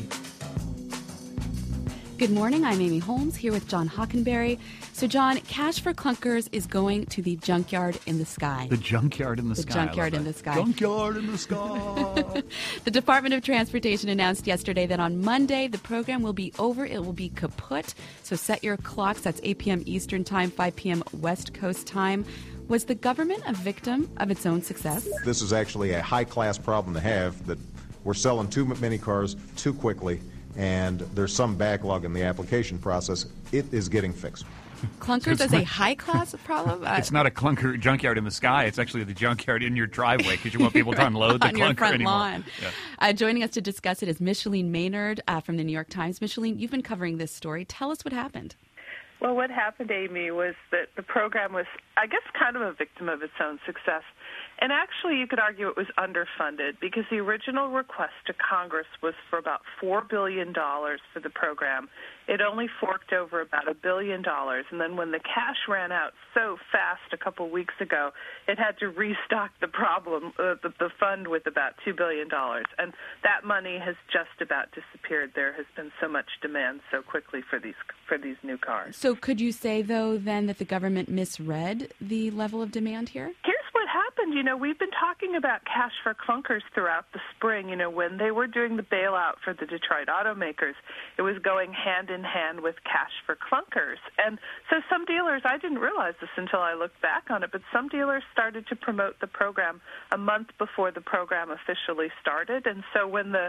Good morning. I'm Amy Holmes here with John Hockenberry. So, John, Cash for Clunkers is going to the junkyard in the sky. The junkyard in the sky. The junkyard in the sky. Junkyard in the sky. The Department of Transportation announced yesterday that on Monday the program will be over. It will be kaput. So set your clocks. That's 8 p.m. Eastern Time, 5 p.m. West Coast Time. Was the government a victim of its own success? This is actually a high-class problem to have, that we're selling too many cars too quickly, and there's some backlog in the application process. It is getting fixed. Clunkers as a high-class problem? It's not a clunker junkyard in the sky. It's actually the junkyard in your driveway because you want people to unload the on clunker your front anymore. Lawn. Yeah. Joining us to discuss it is Micheline Maynard from the New York Times. Micheline, you've been covering this story. Tell us what happened. Well, what happened, Amy, was that the program was, I guess, kind of a victim of its own success. And actually, you could argue it was underfunded because the original request to Congress was for about $4 billion for the program. It only forked over about $1 billion. And then when the cash ran out so fast a couple weeks ago, it had to restock the fund with about $2 billion. And that money has just about disappeared. There has been so much demand so quickly for these new cars. So could you say, though, then that the government misread the level of demand here? Here's what happened. You know, we've been talking about Cash for Clunkers throughout the spring. You know, when they were doing the bailout for the Detroit automakers, it was going hand in hand with Cash for Clunkers. And so some dealers, I didn't realize this until I looked back on it, but some dealers started to promote the program a month before the program officially started. And so when the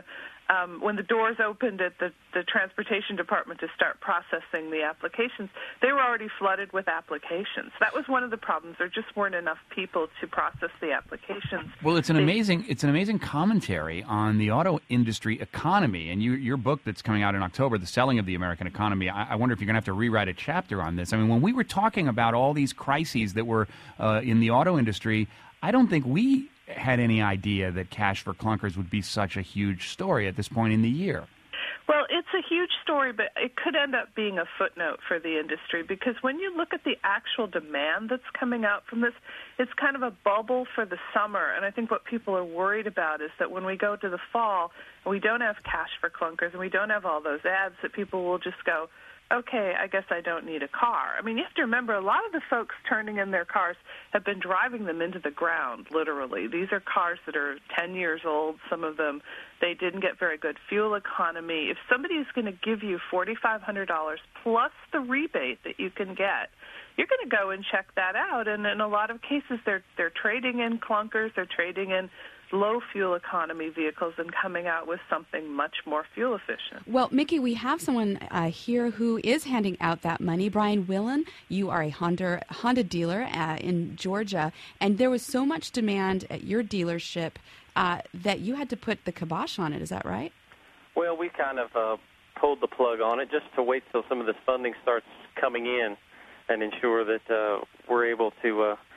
doors opened at the Transportation Department to start processing the applications, they were already flooded with applications. That was one of the problems. There just weren't enough people to process the applications. Well, it's an amazing commentary on the auto industry economy. And your book that's coming out in October, The Selling of the American Economy, I wonder if you're going to have to rewrite a chapter on this. I mean, when we were talking about all these crises that were in the auto industry, I don't think we had any idea that Cash for Clunkers would be such a huge story at this point in the year. Well, it's a huge story, but it could end up being a footnote for the industry because when you look at the actual demand that's coming out from this, it's kind of a bubble for the summer. And I think what people are worried about is that when we go to the fall and we don't have Cash for Clunkers and we don't have all those ads, that people will just go, okay, I guess I don't need a car. I mean, you have to remember, a lot of the folks turning in their cars have been driving them into the ground, literally. These are cars that are 10 years old. Some of them, they didn't get very good fuel economy. If somebody is going to give you $4,500 plus the rebate that you can get, you're going to go and check that out. And in a lot of cases, they're trading in clunkers, they're trading in low fuel economy vehicles and coming out with something much more fuel efficient. Well, Mickey, we have someone here who is handing out that money. Brian Willen, you are a Honda dealer in Georgia, and there was so much demand at your dealership that you had to put the kibosh on it. Is that right? Well, we kind of pulled the plug on it just to wait till some of this funding starts coming in and ensure that we're able to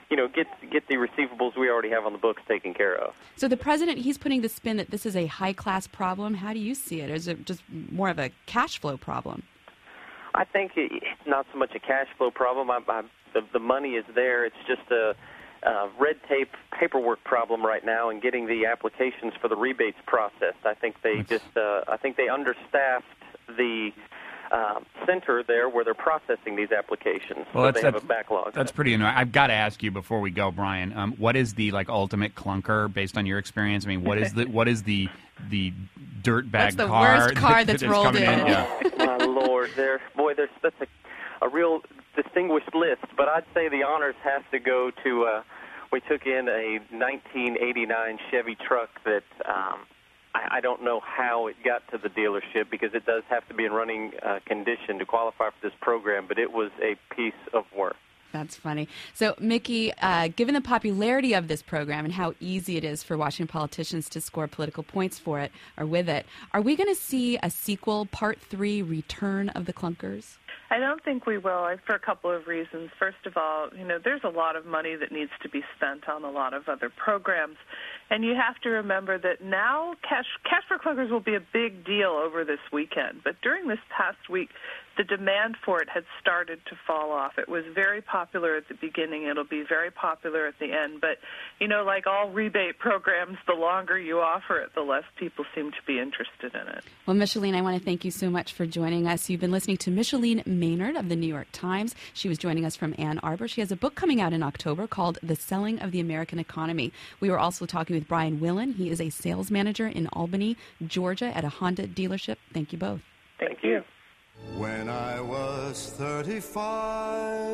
get the receivables we already have on the books taken care of. So the president, he's putting the spin that this is a high-class problem. How do you see it? Is it just more of a cash flow problem? I think it's not so much a cash flow problem. The money is there. It's just a red tape paperwork problem right now and getting the applications for the rebates processed. I think they understaffed the center there where they're processing these applications. Well, so they have a backlog. That's pretty annoying. I've got to ask you before we go, Brian. What is the ultimate clunker based on your experience? I mean, what is the dirtbag car? What's the worst car that's rolled in? Yeah. My Lord, that's a real distinguished list. But I'd say the honors has to go to. We took in a 1989 Chevy truck that. I don't know how it got to the dealership because it does have to be in running condition to qualify for this program, but it was a piece of work. That's funny. So, Mickey, given the popularity of this program and how easy it is for Washington politicians to score political points for it or with it, are we going to see a sequel, Part 3, Return of the Clunkers? I don't think we will, for a couple of reasons. First of all, there's a lot of money that needs to be spent on a lot of other programs. And you have to remember that now Cash for Clunkers will be a big deal over this weekend. But during this past week, the demand for it had started to fall off. It was very popular at the beginning. It'll be very popular at the end. But, like all rebate programs, the longer you offer it, the less people seem to be interested in it. Well, Micheline, I want to thank you so much for joining us. You've been listening to Micheline Maynard of the New York Times. She was joining us from Ann Arbor. She has a book coming out in October called The Selling of the American Economy. We were also talking with Brian Willen. He is a sales manager in Albany, Georgia at a Honda dealership. Thank you both. Thank you. When I was 35,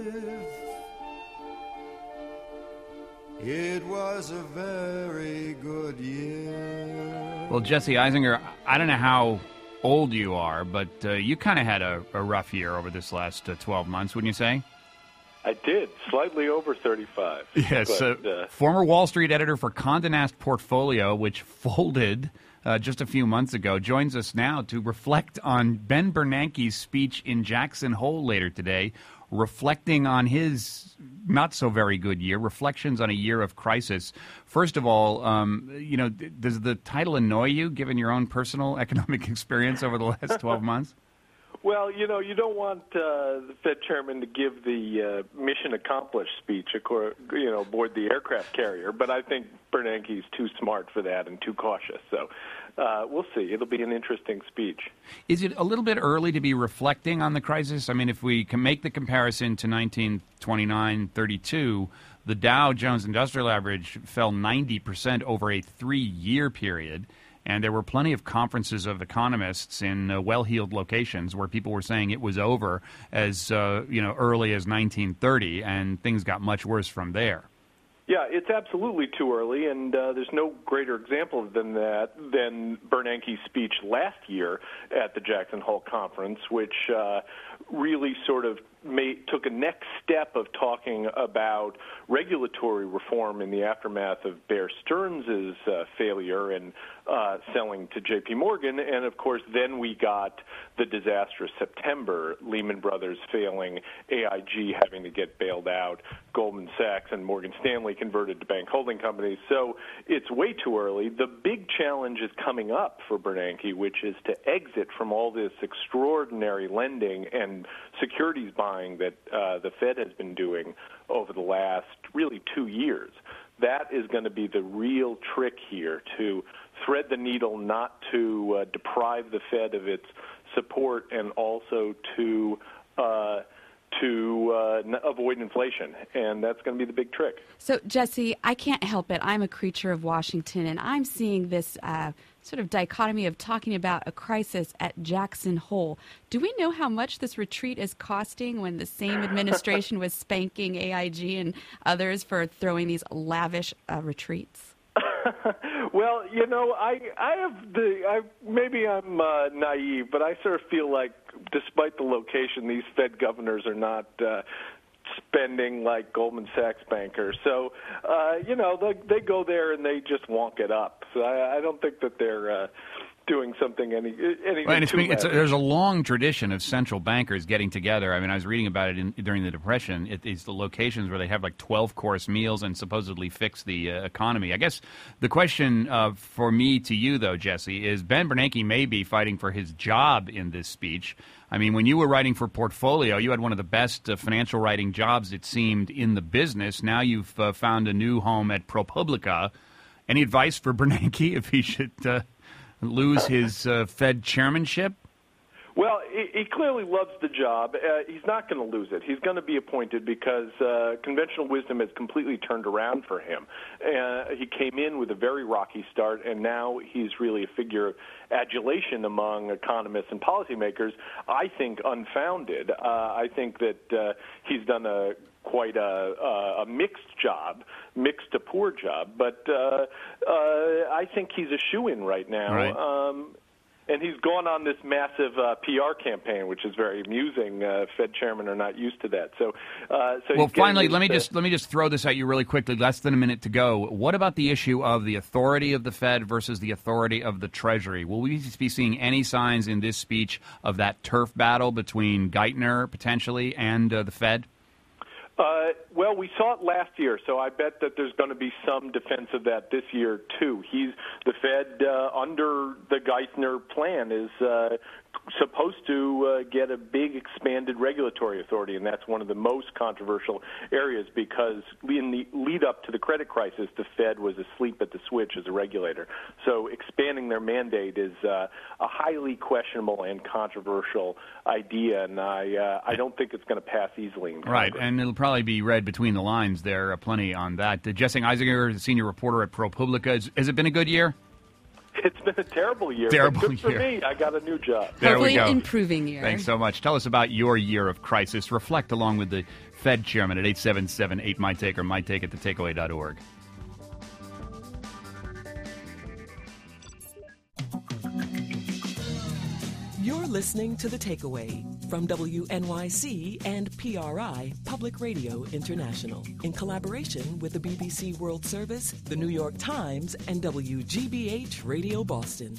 it was a very good year. Well, Jesse Eisinger, I don't know how old you are, but you kind of had a rough year over this last 12 months, wouldn't you say? I did, slightly over 35. Yes, former Wall Street editor for Condé Nast Portfolio, which folded just a few months ago, joins us now to reflect on Ben Bernanke's speech in Jackson Hole later today, reflecting on his not-so-very-good year, reflections on a year of crisis. First of all, does the title annoy you, given your own personal economic experience over the last 12 months? Well, you don't want the Fed chairman to give the mission accomplished speech, aboard the aircraft carrier, but I think Bernanke's too smart for that and too cautious. So we'll see. It'll be an interesting speech. Is it a little bit early to be reflecting on the crisis? I mean, if we can make the comparison to 1929-32, the Dow Jones Industrial Average fell 90% over a 3-year period. And there were plenty of conferences of economists in well-heeled locations where people were saying it was over as early as 1930, and things got much worse from there. Yeah, it's absolutely too early, and there's no greater example than Bernanke's speech last year at the Jackson Hole Conference, which really sort of took a next step of talking about regulatory reform in the aftermath of Bear Stearns' failure in selling to J.P. Morgan. And, of course, then we got the disastrous September, Lehman Brothers failing, AIG having to get bailed out, Goldman Sachs and Morgan Stanley converted to bank holding companies. So it's way too early. The big challenge is coming up for Bernanke, which is to exit from all this extraordinary lending and securities buying that the Fed has been doing over the last really 2 years. That is going to be the real trick here, to thread the needle, not to deprive the Fed of its support, and also to avoid inflation. And that's going to be the big trick. So, Jesse, I can't help it. I'm a creature of Washington, and I'm seeing this sort of dichotomy of talking about a crisis at Jackson Hole. Do we know how much this retreat is costing when the same administration was spanking AIG and others for throwing these lavish retreats? Well, maybe I'm naive, but I sort of feel like, despite the location, these Fed governors are not spending like Goldman Sachs bankers. So, they go there and they just wonk it up. So I don't think that they're doing something anything Well, and too lavish. there's a long tradition of central bankers getting together. I mean, I was reading about it during the Depression. It's the locations where they have like 12-course meals and supposedly fix the economy. I guess the question for me to you, though, Jesse, is Ben Bernanke may be fighting for his job in this speech. I mean, when you were writing for Portfolio, you had one of the best financial writing jobs, it seemed, in the business. Now you've found a new home at ProPublica. Any advice for Bernanke if he should lose his Fed chairmanship? Well, he clearly loves the job. He's not going to lose it. He's going to be appointed because conventional wisdom has completely turned around for him. He came in with a very rocky start, and now he's really a figure of adulation among economists and policymakers, I think unfounded. I think that he's done quite a mixed job, mixed to poor job, but I think he's a shoo-in right now. Right. And he's gone on this massive PR campaign, which is very amusing. Fed chairmen are not used to that. So well, finally, let me just throw this at you really quickly. Less than a minute to go. What about the issue of the authority of the Fed versus the authority of the Treasury? Will we be seeing any signs in this speech of that turf battle between Geithner potentially and the Fed? Well, we saw it last year, so I bet that there's going to be some defense of that this year, too. The Fed, under the Geithner plan, is supposed to get a big expanded regulatory authority, and that's one of the most controversial areas because in the lead-up to the credit crisis, the Fed was asleep at the switch as a regulator. So expanding their mandate is a highly questionable and controversial idea, and I don't think it's going to pass easily in Congress. Right, and it'll probably be read between the lines there, plenty on that. Jesse Eisinger, the senior reporter at ProPublica, has it been a good year? It's been a terrible year. Terrible but good year. For me. I got a new job. There Hopefully we go. Improving year. Thanks so much. Tell us about your year of crisis. Reflect along with the Fed chairman at 877-8MyTake or mytake at thetakeaway.org. You're listening to The Takeaway from WNYC and PRI, Public Radio International, in collaboration with the BBC World Service, the New York Times, and WGBH Radio Boston.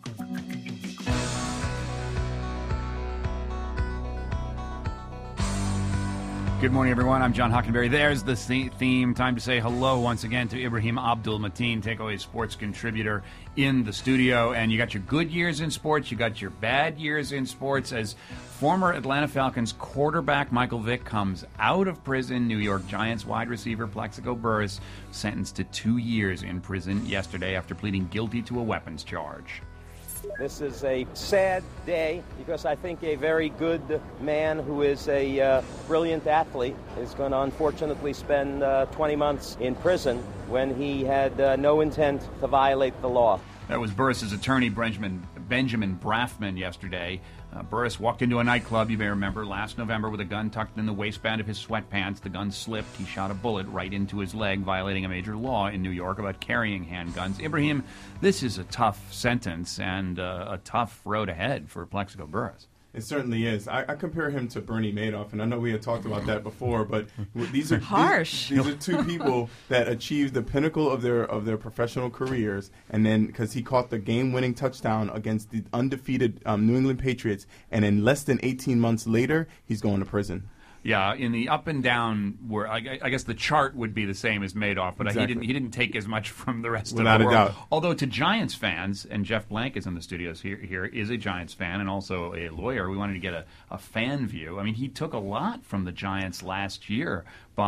Good morning, everyone. I'm John Hockenberry. There's the theme. Time to say hello once again to Ibrahim Abdul-Mateen, Takeaway sports contributor in the studio. And you got your good years in sports. You got your bad years in sports. As former Atlanta Falcons quarterback Michael Vick comes out of prison, New York Giants wide receiver Plaxico Burress sentenced to 2 years in prison yesterday after pleading guilty to a weapons charge. This is a sad day because I think a very good man who is a brilliant athlete is going to unfortunately spend 20 months in prison when he had no intent to violate the law. That was Burress's attorney, Benjamin Brafman, yesterday. Burress walked into a nightclub, you may remember, last November with a gun tucked in the waistband of his sweatpants. The gun slipped. He shot a bullet right into his leg, violating a major law in New York about carrying handguns. Ibrahim, this is a tough sentence and a tough road ahead for Plaxico Burress. It certainly is. I compare him to Bernie Madoff, and I know we had talked about that before, but these are harsh. These are two people that achieved the pinnacle of their professional careers, and then because he caught the game-winning touchdown against the undefeated New England Patriots, and then less than 18 months later, he's going to prison. Yeah, in the up and down, where I guess the chart would be the same as Madoff, but Exactly. he didn't take as much from the rest Without of the a world. doubt. Although to Giants fans, and Jeff Blank is in the studios here is a Giants fan and also a lawyer. We wanted to get a fan view. I mean, he took a lot from the Giants last year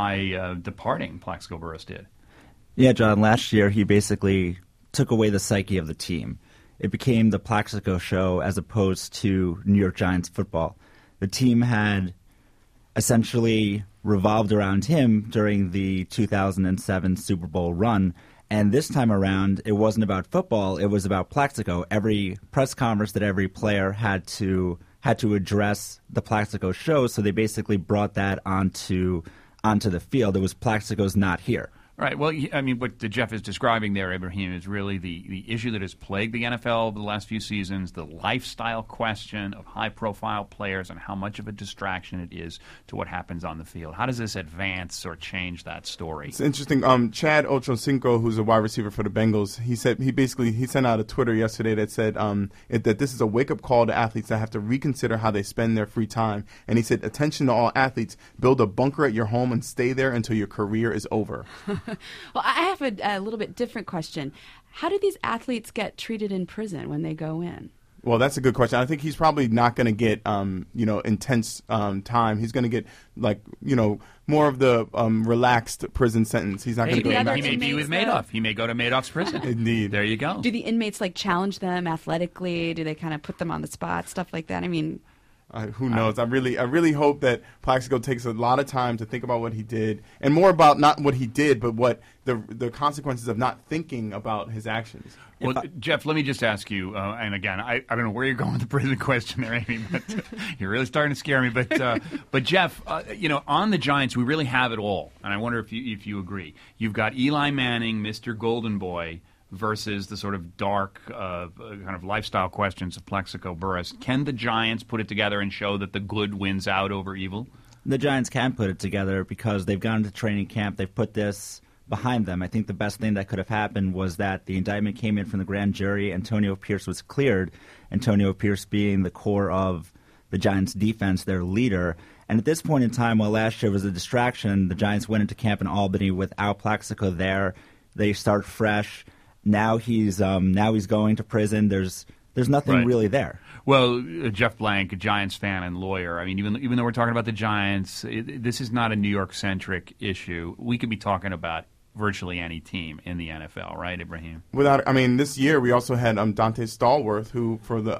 by departing. Plaxico Burress did. Yeah, John. Last year, he basically took away the psyche of the team. It became the Plaxico show as opposed to New York Giants football. The team had essentially revolved around him during the 2007 Super Bowl run. And this time around, it wasn't about football. It was about Plaxico. Every press conference that every player had to address the Plaxico show, so they basically brought that onto the field. It was Plaxico's not here. Right. Well, I mean, what Jeff is describing there, Ibrahim, is really the issue that has plagued the NFL over the last few seasons, the lifestyle question of high-profile players and how much of a distraction it is to what happens on the field. How does this advance or change that story? It's interesting. Chad Ochocinco, who's a wide receiver for the Bengals, he sent out a Twitter yesterday that said that this is a wake-up call to athletes that have to reconsider how they spend their free time. And he said, attention to all athletes, build a bunker at your home and stay there until your career is over. Well, I have a little bit different question. How do these athletes get treated in prison when they go in? Well, that's a good question. I think he's probably not going to get, intense time. He's going to get, more of the relaxed prison sentence. He's not going to go back. He may be with Madoff. He may go to Madoff's prison. Indeed. There you go. Do the inmates challenge them athletically? Do they kind of put them on the spot, stuff like that? I mean, who knows? I really hope that Plaxico takes a lot of time to think about what he did, and more about not what he did, but what the consequences of not thinking about his actions. Well, Jeff, let me just ask you, and again, I don't know where you're going with the prison question there, Amy, but you're really starting to scare me. But Jeff, on the Giants, we really have it all, and I wonder if you agree. You've got Eli Manning, Mr. Golden Boy, versus the sort of dark kind of lifestyle questions of Plaxico Burress. Can the Giants put it together and show that the good wins out over evil? The Giants can put it together because they've gone to training camp. They've put this behind them. I think the best thing that could have happened was that the indictment came in from the grand jury. Antonio Pierce was cleared, Antonio Pierce being the core of the Giants' defense, their leader. And at this point in time, while last year was a distraction, the Giants went into camp in Albany without Plaxico there. They start fresh. Now he's going to prison. There's nothing really there. Well, Jeff Blank, a Giants fan and lawyer. I mean, even though we're talking about the Giants, this is not a New York-centric issue. We could be talking about virtually any team in the NFL, right, Ibrahim? This year we also had Dante Stallworth, who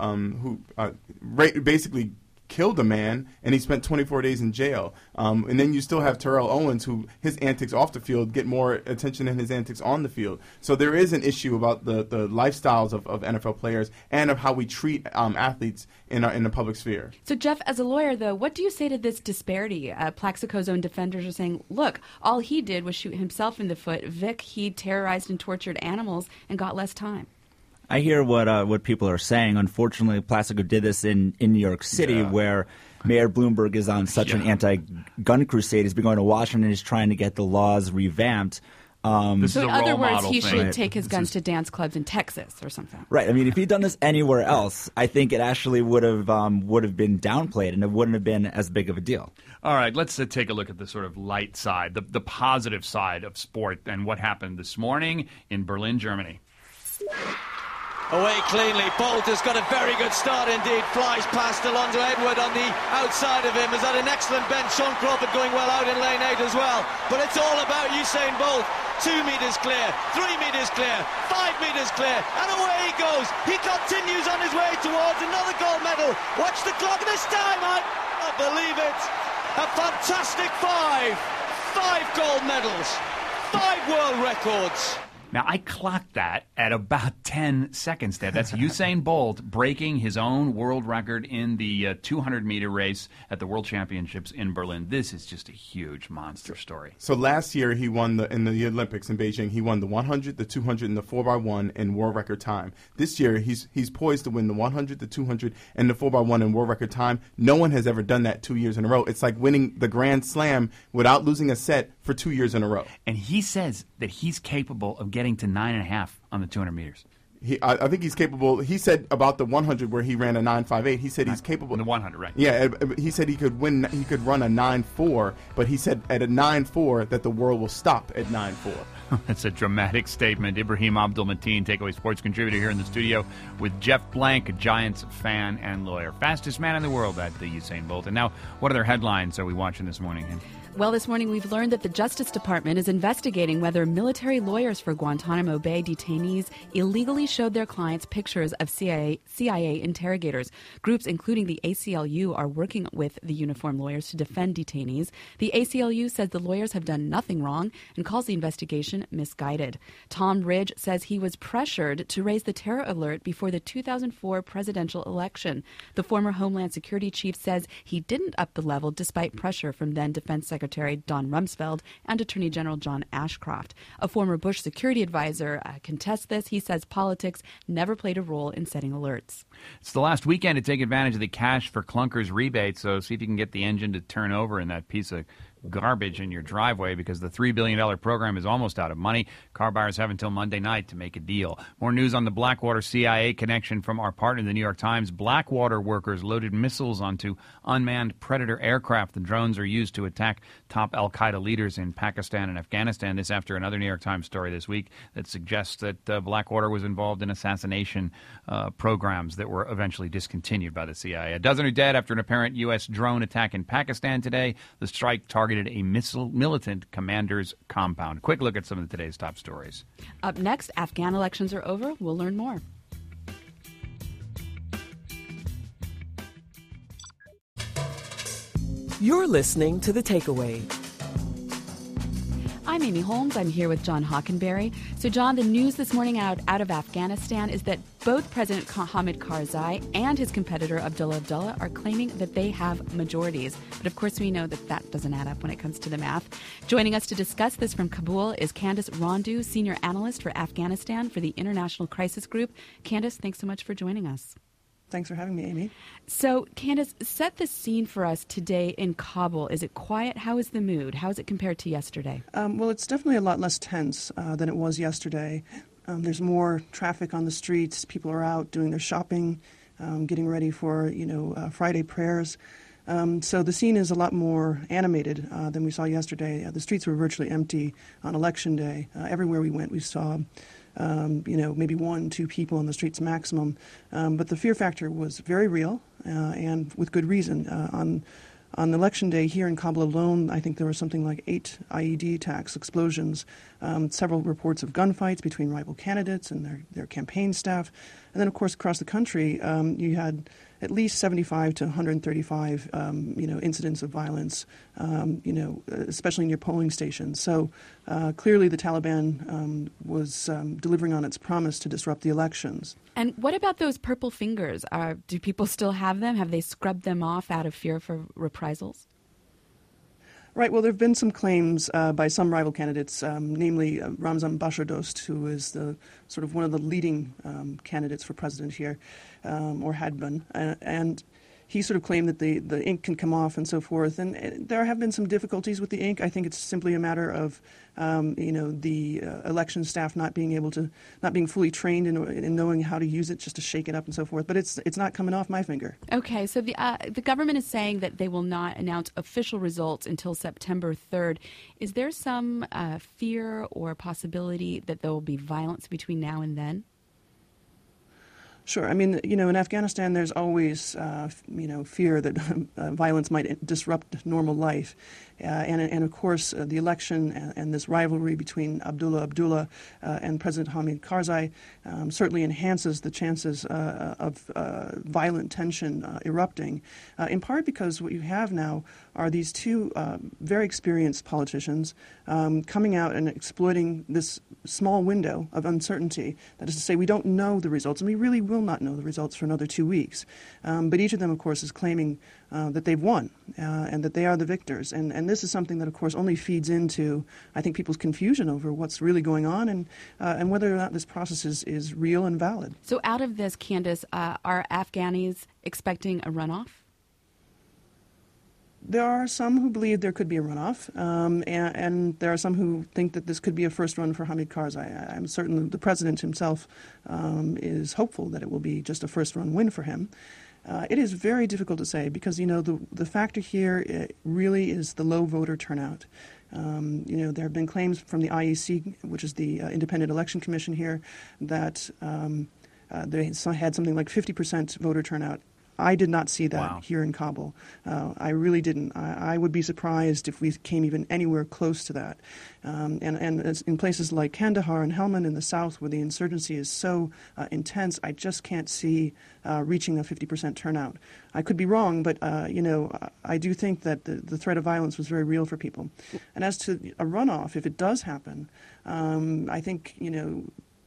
basically killed a man, and he spent 24 days in jail. And then you still have Terrell Owens, who his antics off the field get more attention than his antics on the field. So there is an issue about the lifestyles of NFL players and of how we treat athletes in the public sphere. So, Jeff, as a lawyer, though, what do you say to this disparity? Plaxico's own defenders are saying, look, all he did was shoot himself in the foot. Vic, he terrorized and tortured animals and got less time. I hear what people are saying. Unfortunately, Plaxico did this in New York City, where Mayor Bloomberg is on such an anti-gun crusade. He's been going to Washington. He's trying to get the laws revamped. So in other words, he should take his guns to dance clubs in Texas or something. Right. I mean, if he'd done this anywhere else, I think it actually would have been downplayed, and it wouldn't have been as big of a deal. All right, let's take a look at the sort of light side, the positive side of sport, and what happened this morning in Berlin, Germany. Away cleanly. Bolt has got a very good start indeed. Flies past Alonzo Edward on the outside of him. Has had an excellent bend. Sean Crawford going well out in lane 8 as well. But it's all about Usain Bolt. 2 meters clear, 3 meters clear, 5 meters clear, and away he goes. He continues on his way towards another gold medal. Watch the clock this time. I can't believe it. A fantastic 5 gold medals, 5 world records. Now, I clocked that at about 10 seconds there. That's Usain Bolt breaking his own world record in the 200-meter race at the World Championships in Berlin. This is just a huge monster story. So last year he won in the Olympics in Beijing. He won the 100, the 200, and the 4x1 in world record time. This year he's poised to win the 100, the 200, and the 4x1 in world record time. No one has ever done that 2 years in a row. It's like winning the Grand Slam without losing a set for 2 years in a row. And he says that he's capable of getting to 9.5 on the 200 meters. I think he's capable. He said about the 100 where he ran a 9.58. He said he's capable. In the 100, right? Yeah, he said he could win. He could run a 9.4, but he said at a 9.4 that the world will stop at 9.4. That's a dramatic statement. Ibrahim Abdul-Mateen, Takeaway Sports contributor here in the studio with Jeff Blank, a Giants fan and lawyer. Fastest man in the world at the Usain Bolt. And now, what other headlines are we watching this morning? Well, this morning we've learned that the Justice Department is investigating whether military lawyers for Guantanamo Bay detainees illegally showed their clients pictures of CIA interrogators. Groups including the ACLU are working with the uniformed lawyers to defend detainees. The ACLU says the lawyers have done nothing wrong and calls the investigation misguided. Tom Ridge says he was pressured to raise the terror alert before the 2004 presidential election. The former Homeland Security chief says he didn't up the level despite pressure from then Defense Secretary Secretary Don Rumsfeld and Attorney General John Ashcroft. A former Bush security advisor contests this. He says politics never played a role in setting alerts. It's the last weekend to take advantage of the Cash for Clunkers rebate, so see if you can get the engine to turn over in that piece of garbage in your driveway, because the $3 billion program is almost out of money. Car buyers have until Monday night to make a deal. More news on the Blackwater CIA connection from our partner, the New York Times. Blackwater workers loaded missiles onto unmanned Predator aircraft. The drones are used to attack top al-Qaeda leaders in Pakistan and Afghanistan. This after another New York Times story this week that suggests that Blackwater was involved in assassination programs that were eventually discontinued by the CIA. A dozen are dead after an apparent U.S. drone attack in Pakistan today. The strike targeted a militant commander's compound. Quick look at some of today's top stories. Up next, Afghan elections are over. We'll learn more. You're listening to The Takeaway. I'm Amy Holmes. I'm here with John Hockenberry. So, John, the news this morning out of Afghanistan is that both President Hamid Karzai and his competitor Abdullah Abdullah are claiming that they have majorities. But, of course, we know that that doesn't add up when it comes to the math. Joining us to discuss this from Kabul is Candace Rondu, Senior Analyst for Afghanistan for the International Crisis Group. Candace, thanks so much for joining us. Thanks for having me, Amy. So, Candace, set the scene for us today in Kabul. Is it quiet? How is the mood? How is it compared to yesterday? Well, it's definitely a lot less tense than it was yesterday. There's more traffic on the streets. People are out doing their shopping, getting ready for, Friday prayers. So the scene is a lot more animated than we saw yesterday. The streets were virtually empty on Election Day. Everywhere we went, we saw maybe 1-2 people on the streets maximum. But the fear factor was very real, and with good reason. On Election Day here in Kabul alone, I think there were something like 8 IED attacks, explosions, several reports of gunfights between rival candidates and their campaign staff. And then, of course, across the country, you had at least 75 to 135, incidents of violence, especially near polling stations. So clearly the Taliban was delivering on its promise to disrupt the elections. And what about those purple fingers? Do people still have them? Have they scrubbed them off out of fear for reprisals? Right. Well, there have been some claims by some rival candidates, namely Ramzan Bashirdost, who is the sort of one of the leading candidates for president here, or had been, and he sort of claimed that the ink can come off and so forth. And there have been some difficulties with the ink. I think it's simply a matter of, the election staff not being fully trained in knowing how to use it, just to shake it up and so forth. But it's not coming off my finger. Okay, so the government is saying that they will not announce official results until September 3rd. Is there some fear or possibility that there will be violence between now and then? Sure. I mean, in Afghanistan, there's always, fear that violence might disrupt normal life. And of course, the election and this rivalry between Abdullah Abdullah and President Hamid Karzai certainly enhances the chances of violent tension erupting, in part because what you have now are these two very experienced politicians coming out and exploiting this small window of uncertainty. That is to say, we don't know the results, and we really will not know the results for another 2 weeks. But each of them, of course, is claiming that they've won and that they are the victors. And this is something that, of course, only feeds into, I think, people's confusion over what's really going on and whether or not this process is real and valid. So out of this, Candace, are Afghanis expecting a runoff? There are some who believe there could be a runoff, and there are some who think that this could be a first run for Hamid Karzai. I'm certain the president himself is hopeful that it will be just a first-run win for him. It is very difficult to say because, the factor here really is the low voter turnout. There have been claims from the IEC, which is the Independent Election Commission here, that they had something like 50% voter turnout. I did not see that here in Kabul. I really didn't. I would be surprised if we came even anywhere close to that. And in places like Kandahar and Helmand in the south, where the insurgency is so intense, I just can't see reaching a 50% turnout. I could be wrong, but I do think that the threat of violence was very real for people. And as to a runoff, if it does happen, I think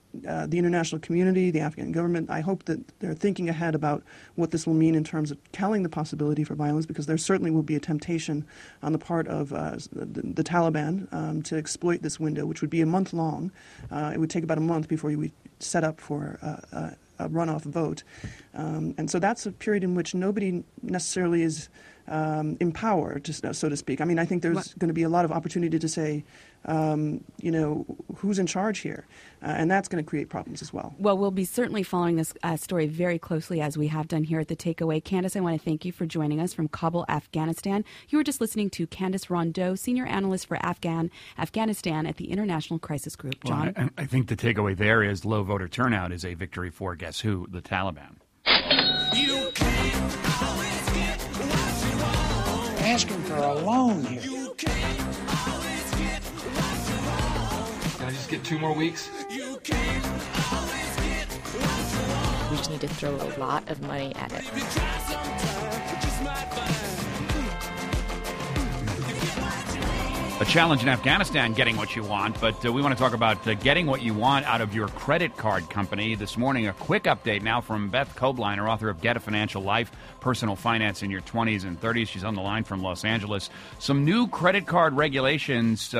the international community, the Afghan government, I hope that they're thinking ahead about what this will mean in terms of telling the possibility for violence, because there certainly will be a temptation on the part of the Taliban to exploit this window, which would be a month long. It would take about a month before you would set up for a runoff vote. And so that's a period in which nobody necessarily is empowered, so to speak. I mean, I think there's going to be a lot of opportunity to say, who's in charge here? And that's going to create problems as well. Well, we'll be certainly following this story very closely, as we have done here at The Takeaway. Candace, I want to thank you for joining us from Kabul, Afghanistan. You were just listening to Candace Rondeau, Senior Analyst for Afghanistan at the International Crisis Group. John? Well, I think the takeaway there is low voter turnout is a victory for, guess who? The Taliban. You can't always get what you want. Asking for a loan here. You can't always get what you want. Can I just get 2 more weeks? You can't always get what you want. We just need to throw a lot of money at it. If you try sometime, you just might find. A challenge in Afghanistan, getting what you want, but we want to talk about getting what you want out of your credit card company. This morning, a quick update now from Beth Kobliner, author of Get a Financial Life, Personal Finance in Your 20s and 30s. She's on the line from Los Angeles. Some new credit card regulations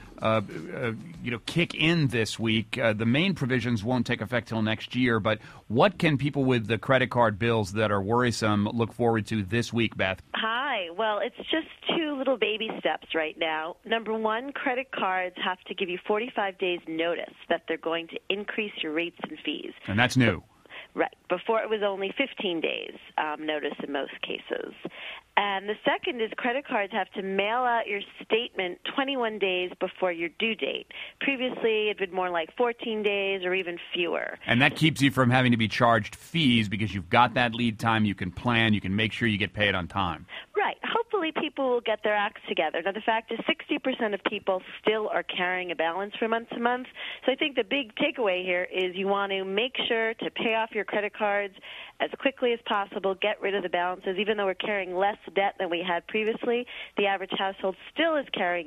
kick in this week. The main provisions won't take effect till next year, but what can people with the credit card bills that are worrisome look forward to this week, Beth? Hi. Well, it's just 2 little baby steps right now. Number 1, credit cards have to give you 45 days notice that they're going to increase your rates and fees. And that's new. Right. Before it was only 15 days notice in most cases. And the second is credit cards have to mail out your statement 21 days before your due date. Previously, it had been more like 14 days or even fewer. And that keeps you from having to be charged fees because you've got that lead time, you can plan, you can make sure you get paid on time. Right. Hopefully people will get their acts together. Now, the fact is 60% of people still are carrying a balance from month to month. So I think the big takeaway here is you want to make sure to pay off your credit cards as quickly as possible, get rid of the balances. Even though we're carrying less debt than we had previously, the average household still is carrying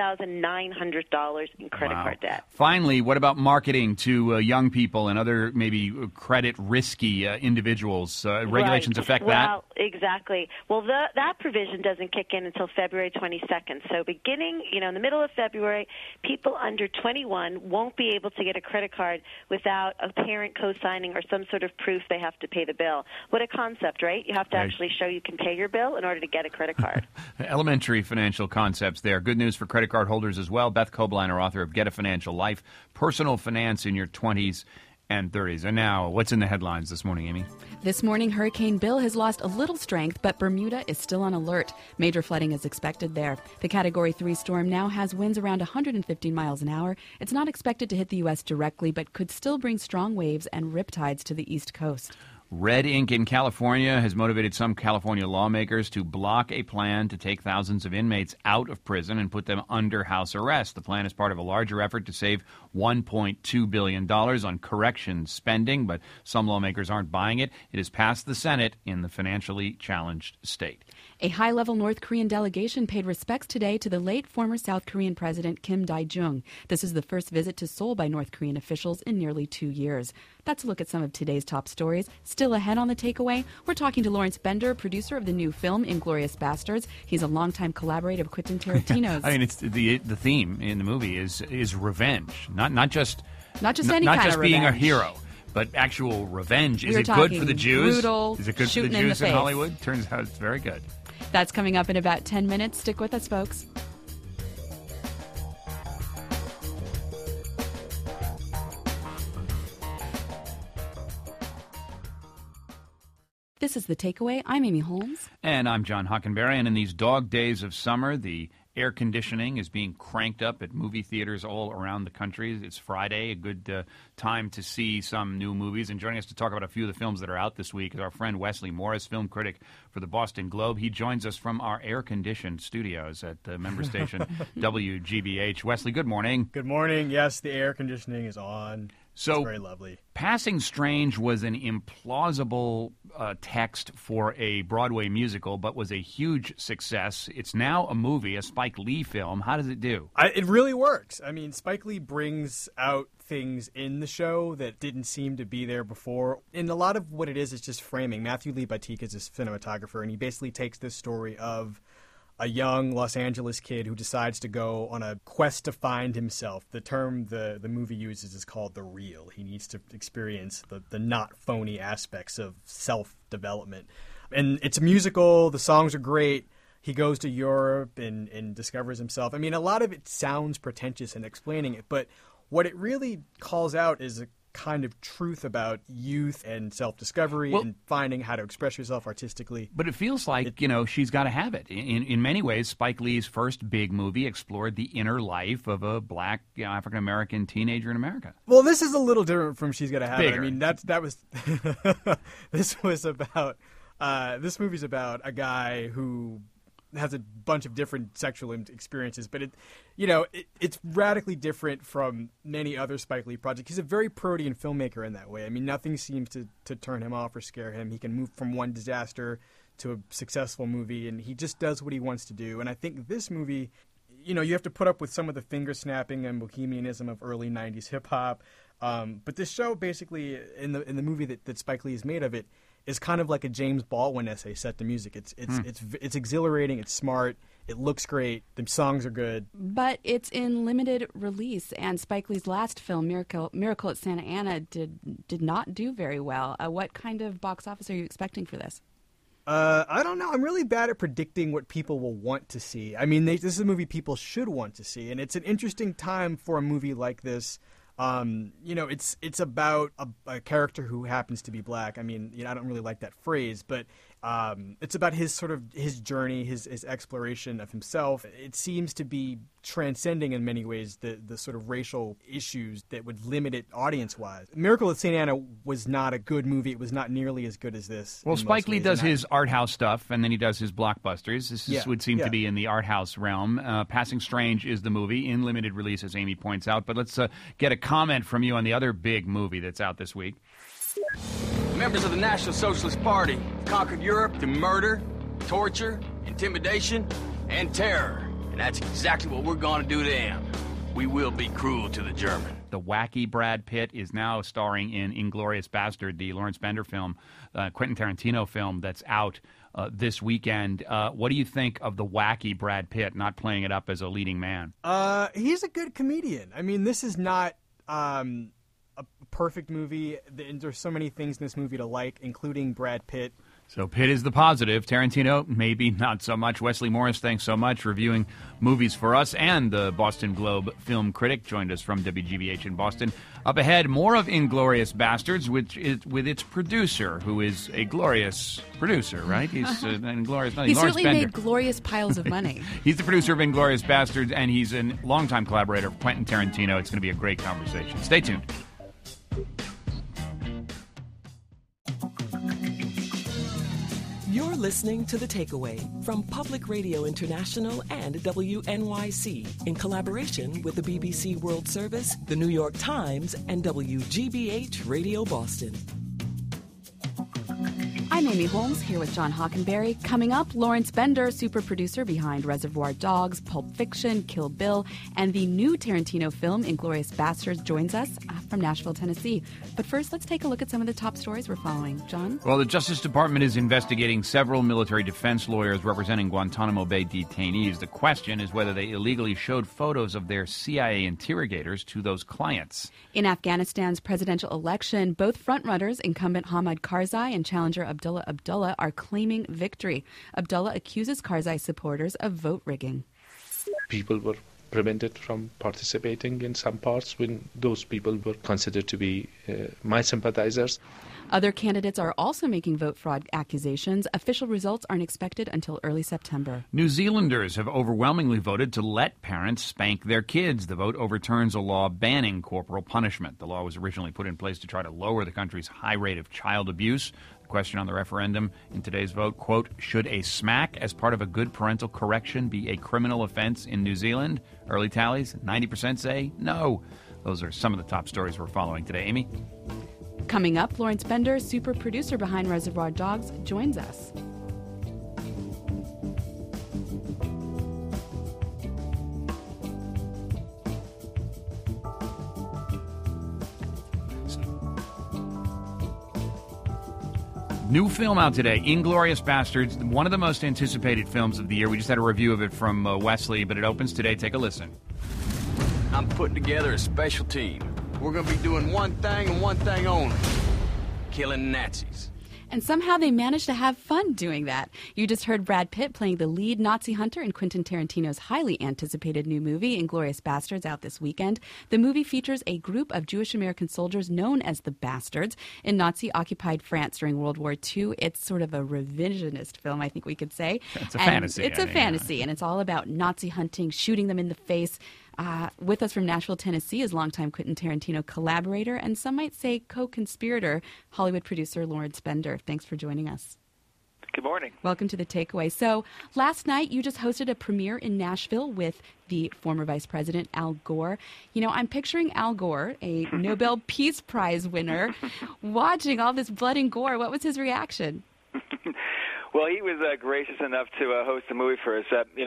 $7,900 in credit card debt. Finally, what about marketing to young people and other maybe credit-risky individuals? Regulations affect that? Well, exactly. Well, that provision doesn't kick in until February 22nd. So beginning, in the middle of February, people under 21 won't be able to get a credit card without a parent co-signing or some sort of proof they have to pay the bill. What a concept, right? You have to actually show you can pay your bill in order to get a credit card. Elementary financial concepts there. Good news for credit card holders as well. Beth Kobliner, author of Get a Financial Life, Personal Finance in Your 20s and 30s. And now, what's in the headlines this morning, Amy? This morning, Hurricane Bill has lost a little strength, but Bermuda is still on alert. Major flooding is expected there. The Category 3 storm now has winds around 115 miles an hour. It's not expected to hit the U.S. directly, but could still bring strong waves and riptides to the East Coast. Red ink in California has motivated some California lawmakers to block a plan to take thousands of inmates out of prison and put them under house arrest. The plan is part of a larger effort to save $1.2 billion on corrections spending, but some lawmakers aren't buying it. It has passed the Senate in the financially challenged state. A high-level North Korean delegation paid respects today to the late former South Korean President Kim Dae-jung. This is the first visit to Seoul by North Korean officials in nearly 2 years. That's a look at some of today's top stories. Still ahead on The Takeaway, we're talking to Lawrence Bender, producer of the new film Inglourious Basterds. He's a longtime collaborator of Quentin Tarantino's. I mean, it's the theme in the movie is revenge, not just any not kind just of being revenge. A hero. But actual revenge. Is We're it good for the talking Jews? brutal, Is it good for the shooting in the Jews in face. Hollywood? Turns out it's very good. That's coming up in about 10 minutes. Stick with us, folks. This is The Takeaway. I'm Amy Holmes. And I'm John Hockenberry. And in these dog days of summer, the air conditioning is being cranked up at movie theaters all around the country. It's Friday, a good time to see some new movies. And joining us to talk about a few of the films that are out this week is our friend Wesley Morris, film critic for the Boston Globe. He joins us from our air-conditioned studios at the member station WGBH. Wesley, good morning. Good morning. Yes, the air conditioning is on. So it's very lovely. Passing Strange was an implausible text for a Broadway musical, but was a huge success. It's now a movie, a Spike Lee film. How does it do? It really works. I mean, Spike Lee brings out things in the show that didn't seem to be there before. And a lot of what it is just framing. Matthew Lee Batik is a cinematographer, and he basically takes this story of a young Los Angeles kid who decides to go on a quest to find himself. The term the movie uses is called the real. He needs to experience the not phony aspects of self-development. And it's a musical. The songs are great. He goes to Europe and discovers himself. I mean, a lot of it sounds pretentious in explaining it, but what it really calls out is a kind of truth about youth and self-discovery and finding how to express yourself artistically. But it feels like, she's got to have it. In many ways, Spike Lee's first big movie explored the inner life of a black African-American teenager in America. Well, this is a little different from She's Gotta Have Bigger. It. I mean, that was this movie's about a guy who has a bunch of different sexual experiences, but it's radically different from many other Spike Lee projects. He's a very protean filmmaker in that way. I mean, nothing seems to turn him off or scare him. He can move from one disaster to a successful movie, and he just does what he wants to do. And I think this movie, you have to put up with some of the finger snapping and bohemianism of early 90s hip hop. But this show basically, in the movie that Spike Lee has made of it, is kind of like a James Baldwin essay set to music. It's exhilarating. It's smart. It looks great. The songs are good. But it's in limited release, and Spike Lee's last film, Miracle at Santa Ana, did not do very well. What kind of box office are you expecting for this? I don't know. I'm really bad at predicting what people will want to see. I mean, this is a movie people should want to see, and it's an interesting time for a movie like this. It's about a character who happens to be black. I mean, I don't really like that phrase, but it's about his journey, his exploration of himself. It seems to be transcending in many ways the sort of racial issues that would limit it audience-wise. Miracle at St. Anna was not a good movie. It was not nearly as good as this. Well, Spike Lee does his art house stuff, and then he does his blockbusters. This would seem to be in the art house realm. Passing Strange is the movie, in limited release, as Amy points out. But let's get a comment from you on the other big movie that's out this week. Members of the National Socialist Party conquered Europe through murder, torture, intimidation, and terror. And that's exactly what we're going to do to them. We will be cruel to the German. The wacky Brad Pitt is now starring in Inglourious Bastard, the Lawrence Bender film, Quentin Tarantino film that's out this weekend. What do you think of the wacky Brad Pitt not playing it up as a leading man? He's a good comedian. I mean, this is not a perfect movie. There's so many things in this movie to like, including Brad Pitt. So Pitt is the positive. Tarantino, maybe not so much. Wesley Morris, thanks so much for reviewing movies for us. And the Boston Globe film critic joined us from WGBH in Boston. Up ahead, more of Inglourious Bastards, which is with its producer, who is a glorious producer, right? He's inglorious. He certainly made glorious piles of money. He's the producer of Inglourious Bastards, and he's a longtime collaborator of Quentin Tarantino. It's going to be a great conversation. Stay tuned. You're listening to The Takeaway from Public Radio International and WNYC in collaboration with the BBC World Service, the New York Times, and WGBH Radio Boston. I'm Amy Holmes, here with John Hockenberry. Coming up, Lawrence Bender, super producer behind Reservoir Dogs, Pulp Fiction, Kill Bill, and the new Tarantino film, Inglourious Basterds, joins us from Nashville, Tennessee. But first, let's take a look at some of the top stories we're following. John? Well, the Justice Department is investigating several military defense lawyers representing Guantanamo Bay detainees. The question is whether they illegally showed photos of their CIA interrogators to those clients. In Afghanistan's presidential election, both frontrunners, incumbent Hamid Karzai and challenger Abdullah are claiming victory. Abdullah accuses Karzai supporters of vote rigging. People were prevented from participating in some parts when those people were considered to be my sympathizers. Other candidates are also making vote fraud accusations. Official results aren't expected until early September. New Zealanders have overwhelmingly voted to let parents spank their kids. The vote overturns a law banning corporal punishment. The law was originally put in place to try to lower the country's high rate of child abuse. The question on the referendum in today's vote, quote, should a smack as part of a good parental correction be a criminal offense in New Zealand? Early tallies, 90% say no. Those are some of the top stories we're following today. Amy? Coming up, Lawrence Bender, super producer behind Reservoir Dogs, joins us. New film out today, Inglourious Basterds, one of the most anticipated films of the year. We just had a review of it from Wesley, but it opens today. Take a listen. I'm putting together a special team. We're going to be doing one thing and one thing only. Killing Nazis. And somehow they managed to have fun doing that. You just heard Brad Pitt playing the lead Nazi hunter in Quentin Tarantino's highly anticipated new movie, Inglourious Basterds, out this weekend. The movie features a group of Jewish-American soldiers known as the Bastards in Nazi-occupied France during World War II. It's sort of a revisionist film, I think we could say. It's a fantasy. It's a fantasy, and it's all about Nazi hunting, shooting them in the face. With us from Nashville, Tennessee is longtime Quentin Tarantino collaborator and some might say co-conspirator, Hollywood producer Lawrence Bender. Thanks for joining us. Good morning. Welcome to The Takeaway. So last night you just hosted a premiere in Nashville with the former Vice President Al Gore. You know, I'm picturing Al Gore, a Nobel Peace Prize winner, watching all this blood and gore. What was his reaction? Well, he was gracious enough to host a movie for us.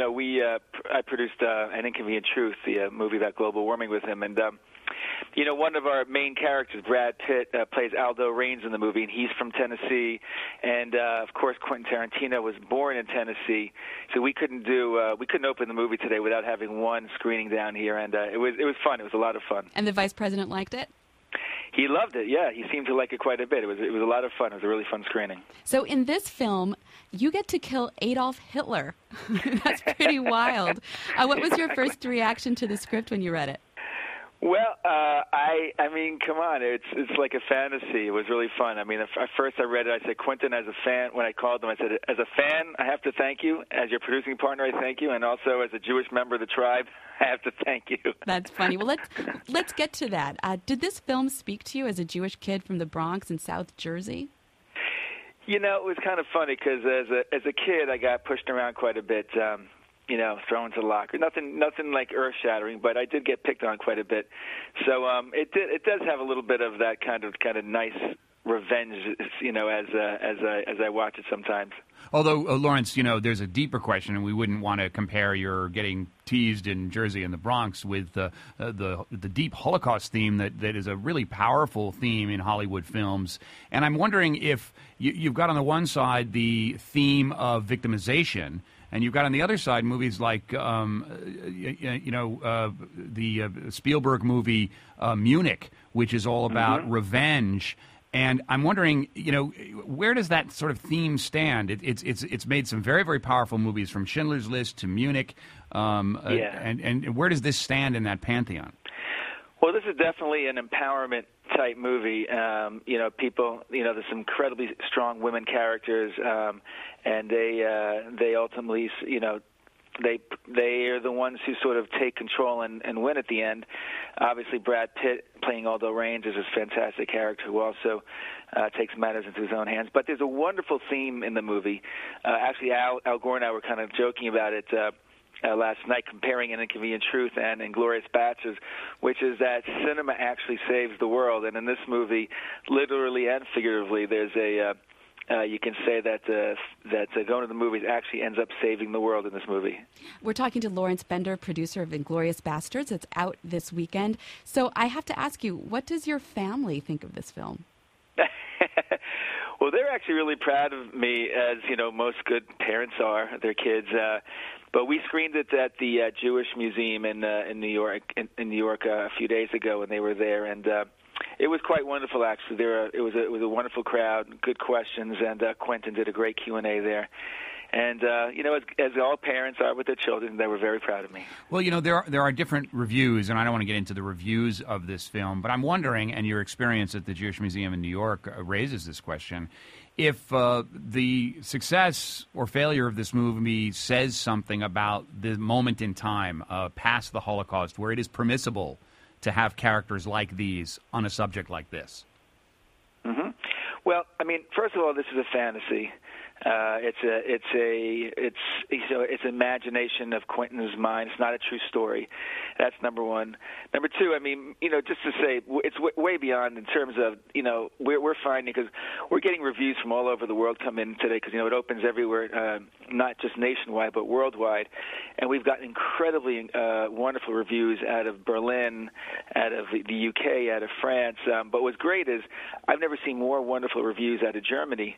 I produced An Inconvenient Truth, the movie about global warming with him, and one of our main characters, Brad Pitt, plays Aldo Raines in the movie, and he's from Tennessee, and of course Quentin Tarantino was born in Tennessee, so we couldn't open the movie today without having one screening down here, and it was fun. It was a lot of fun. And the Vice President liked it? He loved it, yeah. He seemed to like it quite a bit. It was a lot of fun. It was a really fun screening. So in this film, you get to kill Adolf Hitler. That's pretty wild. What was your first reaction to the script when you read it? Well, I mean, come on, it's like a fantasy. It was really fun. I mean, at first I read it, I said, Quentin, as a fan, when I called him, I said, as a fan, I have to thank you. As your producing partner, I thank you. And also as a Jewish member of the tribe, I have to thank you. That's funny. Well, let's get to that. Did this film speak to you as a Jewish kid from the Bronx in South Jersey? You know, it was kind of funny because as a kid, I got pushed around quite a bit. Thrown to the locker. Nothing like earth-shattering, but I did get picked on quite a bit. So it does have a little bit of that kind of nice revenge, as I watch it sometimes. Although, Lawrence, there's a deeper question, and we wouldn't want to compare your getting teased in Jersey and the Bronx with the deep Holocaust theme that is a really powerful theme in Hollywood films. And I'm wondering if you've got on the one side the theme of victimization, and you've got on the other side movies like, the Spielberg movie Munich, which is all about revenge. And I'm wondering, where does that sort of theme stand? It's made some very, very powerful movies, from Schindler's List to Munich. And where does this stand in that pantheon? Well, this is definitely an empowerment type movie. People, there's some incredibly strong women characters, and they ultimately, they are the ones who sort of take control and win at the end. Obviously, Brad Pitt playing Aldo Raines is a fantastic character who also takes matters into his own hands. But there's a wonderful theme in the movie. Actually, Al Gore and I were kind of joking about it last night, comparing An Inconvenient Truth and Inglourious Basterds, which is that cinema actually saves the world. And in this movie, literally and figuratively, there's you can say that going to the movies actually ends up saving the world in this movie. We're talking to Lawrence Bender, producer of Inglourious Basterds. It's out this weekend. So I have to ask you, what does your family think of this film? Well, they're actually really proud of me, as most good parents are, their kids. But we screened it at the Jewish Museum in New York, a few days ago, and they were there, and it was quite wonderful. Actually, it was a wonderful crowd, good questions, and Quentin did a great Q&A there. And as all parents are with their children, they were very proud of me. Well, there are different reviews, and I don't want to get into the reviews of this film, but I'm wondering, and your experience at the Jewish Museum in New York raises this question, if the success or failure of this movie says something about the moment in time past the Holocaust, where it is permissible to have characters like these on a subject like this. Mm-hmm. Well, I mean, first of all, this is a fantasy. It's imagination of Quentin's mind. It's not a true story. That's number one. Number two, I mean, just to say, it's way beyond in terms of, we're finding, because we're getting reviews from all over the world come in today, because it opens everywhere, not just nationwide but worldwide, and we've gotten incredibly wonderful reviews out of Berlin, out of the UK, out of France. But what's great is I've never seen more wonderful reviews out of Germany.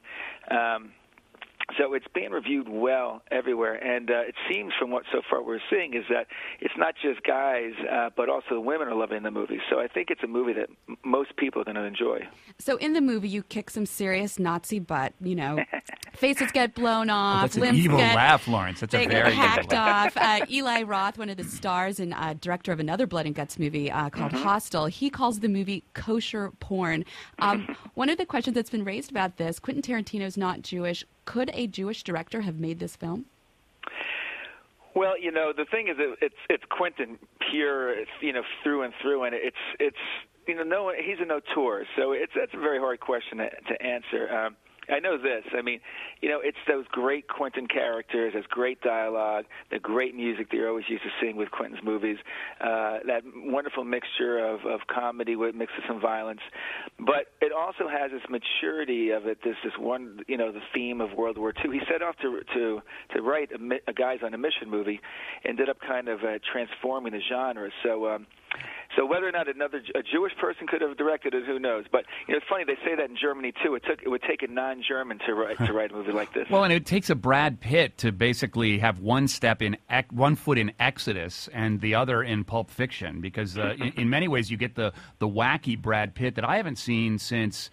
So it's being reviewed well everywhere, and it seems from what so far we're seeing is that it's not just guys, but also the women are loving the movie. So I think it's a movie that most people are going to enjoy. So in the movie, you kick some serious Nazi butt, faces get blown off, that's an limbs evil get laugh, Lawrence. That's a very hacked evil laugh. off. Eli Roth, one of the stars and director of another Blood and Guts movie called Hostel, he calls the movie kosher porn. One of the questions that's been raised about this, Quentin Tarantino's not Jewish. Could a Jewish director have made this film? Well, the thing is, it's Quentin pure, through and through, and it's he's an auteur, so that's a very hard question to answer. I know this. I mean, it's those great Quentin characters, there's great dialogue, the great music that you're always used to seeing with Quentin's movies, that wonderful mixture of comedy with mixed with some violence. But it also has this maturity of it, this one, the theme of World War II. He set off to write a Guys on a Mission movie, ended up kind of transforming the genre. So whether or not a Jewish person could have directed it, who knows? But it's funny, they say that in Germany too. It would take a non-German to write a movie like this. Well, and it takes a Brad Pitt to basically have one foot in Exodus and the other in Pulp Fiction, because in many ways you get the wacky Brad Pitt that I haven't seen since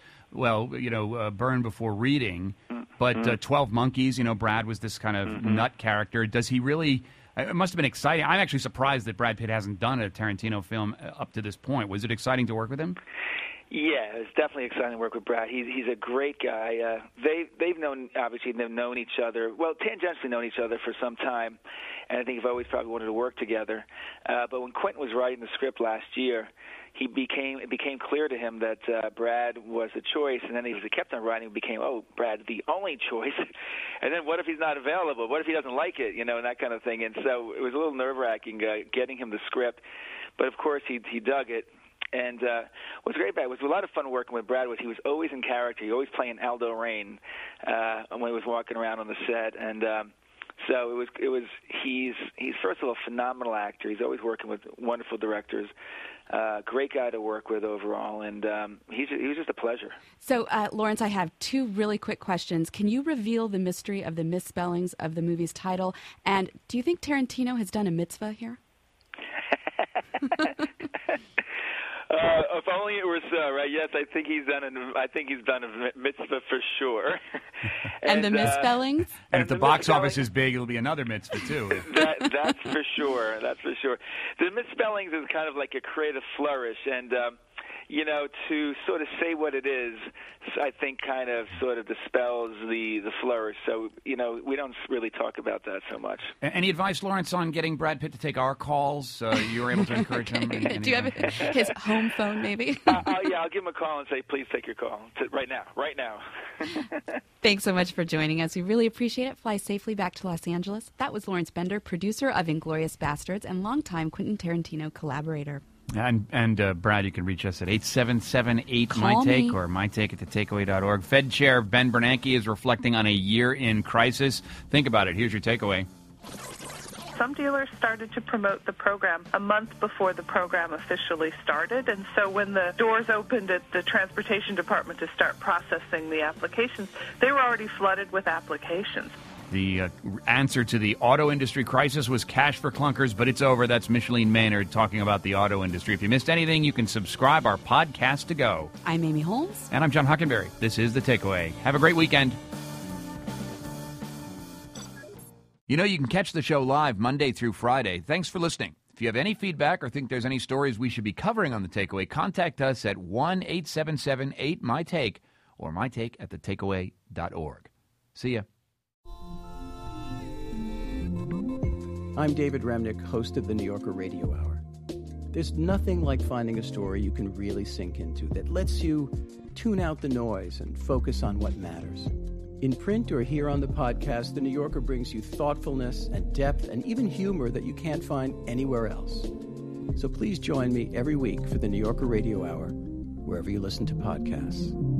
Burn Before Reading, but 12 Monkeys. Brad was this kind of nut character. Does he really? It must have been exciting. I'm actually surprised that Brad Pitt hasn't done a Tarantino film up to this point. Was it exciting to work with him? Yeah, it's definitely exciting to work with Brad. He's a great guy. They've known each other, well, tangentially known each other for some time, and I think they've always probably wanted to work together. But when Quentin was writing the script last year, it became clear to him that Brad was the choice, and then as he kept on writing, it became, Brad, the only choice. And then what if he's not available? What if he doesn't like it? And that kind of thing. And so it was a little nerve-wracking getting him the script. But, of course, he dug it. And what's great about it was a lot of fun working with Brad. He was always in character. He always playing Aldo Rain when he was walking around on the set. And so he's first of all a phenomenal actor. He's always working with wonderful directors. Great guy to work with overall, and he was just a pleasure. So, Lawrence, I have two really quick questions. Can you reveal the mystery of the misspellings of the movie's title? And do you think Tarantino has done a mitzvah here? If only it were so, right? Yes, I think he's done a mitzvah for sure. And the misspellings? And if the box office is big, it'll be another mitzvah too. That's for sure. That's for sure. The misspellings is kind of like a creative flourish, and to sort of say what it is, I think kind of sort of dispels the flourish. So, we don't really talk about that so much. Any advice, Lawrence, on getting Brad Pitt to take our calls? You were able to encourage him? Do you have his home phone, maybe? Yeah, I'll give him a call and say, please take your call right now. Thanks so much for joining us. We really appreciate it. Fly safely back to Los Angeles. That was Lawrence Bender, producer of Inglourious Bastards and longtime Quentin Tarantino collaborator. And Brad, you can reach us at 877-8-MY-TAKE or mytake@thetakeaway.org. Fed Chair Ben Bernanke is reflecting on a year in crisis. Think about it. Here's your takeaway. Some dealers started to promote the program a month before the program officially started, and so when the doors opened at the Transportation Department to start processing the applications, they were already flooded with applications. The answer to the auto industry crisis was cash for clunkers, but it's over. That's Micheline Maynard talking about the auto industry. If you missed anything, you can subscribe our podcast to go. I'm Amy Holmes. And I'm John Huckenberry. This is The Takeaway. Have a great weekend. You can catch the show live Monday through Friday. Thanks for listening. If you have any feedback or think there's any stories we should be covering on The Takeaway, contact us at 1-877-8-MY-TAKE or mytake@thetakeaway.org. See ya. I'm David Remnick, host of the New Yorker Radio Hour. There's nothing like finding a story you can really sink into that lets you tune out the noise and focus on what matters. In print or here on the podcast, The New Yorker brings you thoughtfulness and depth and even humor that you can't find anywhere else. So please join me every week for The New Yorker Radio Hour, wherever you listen to podcasts.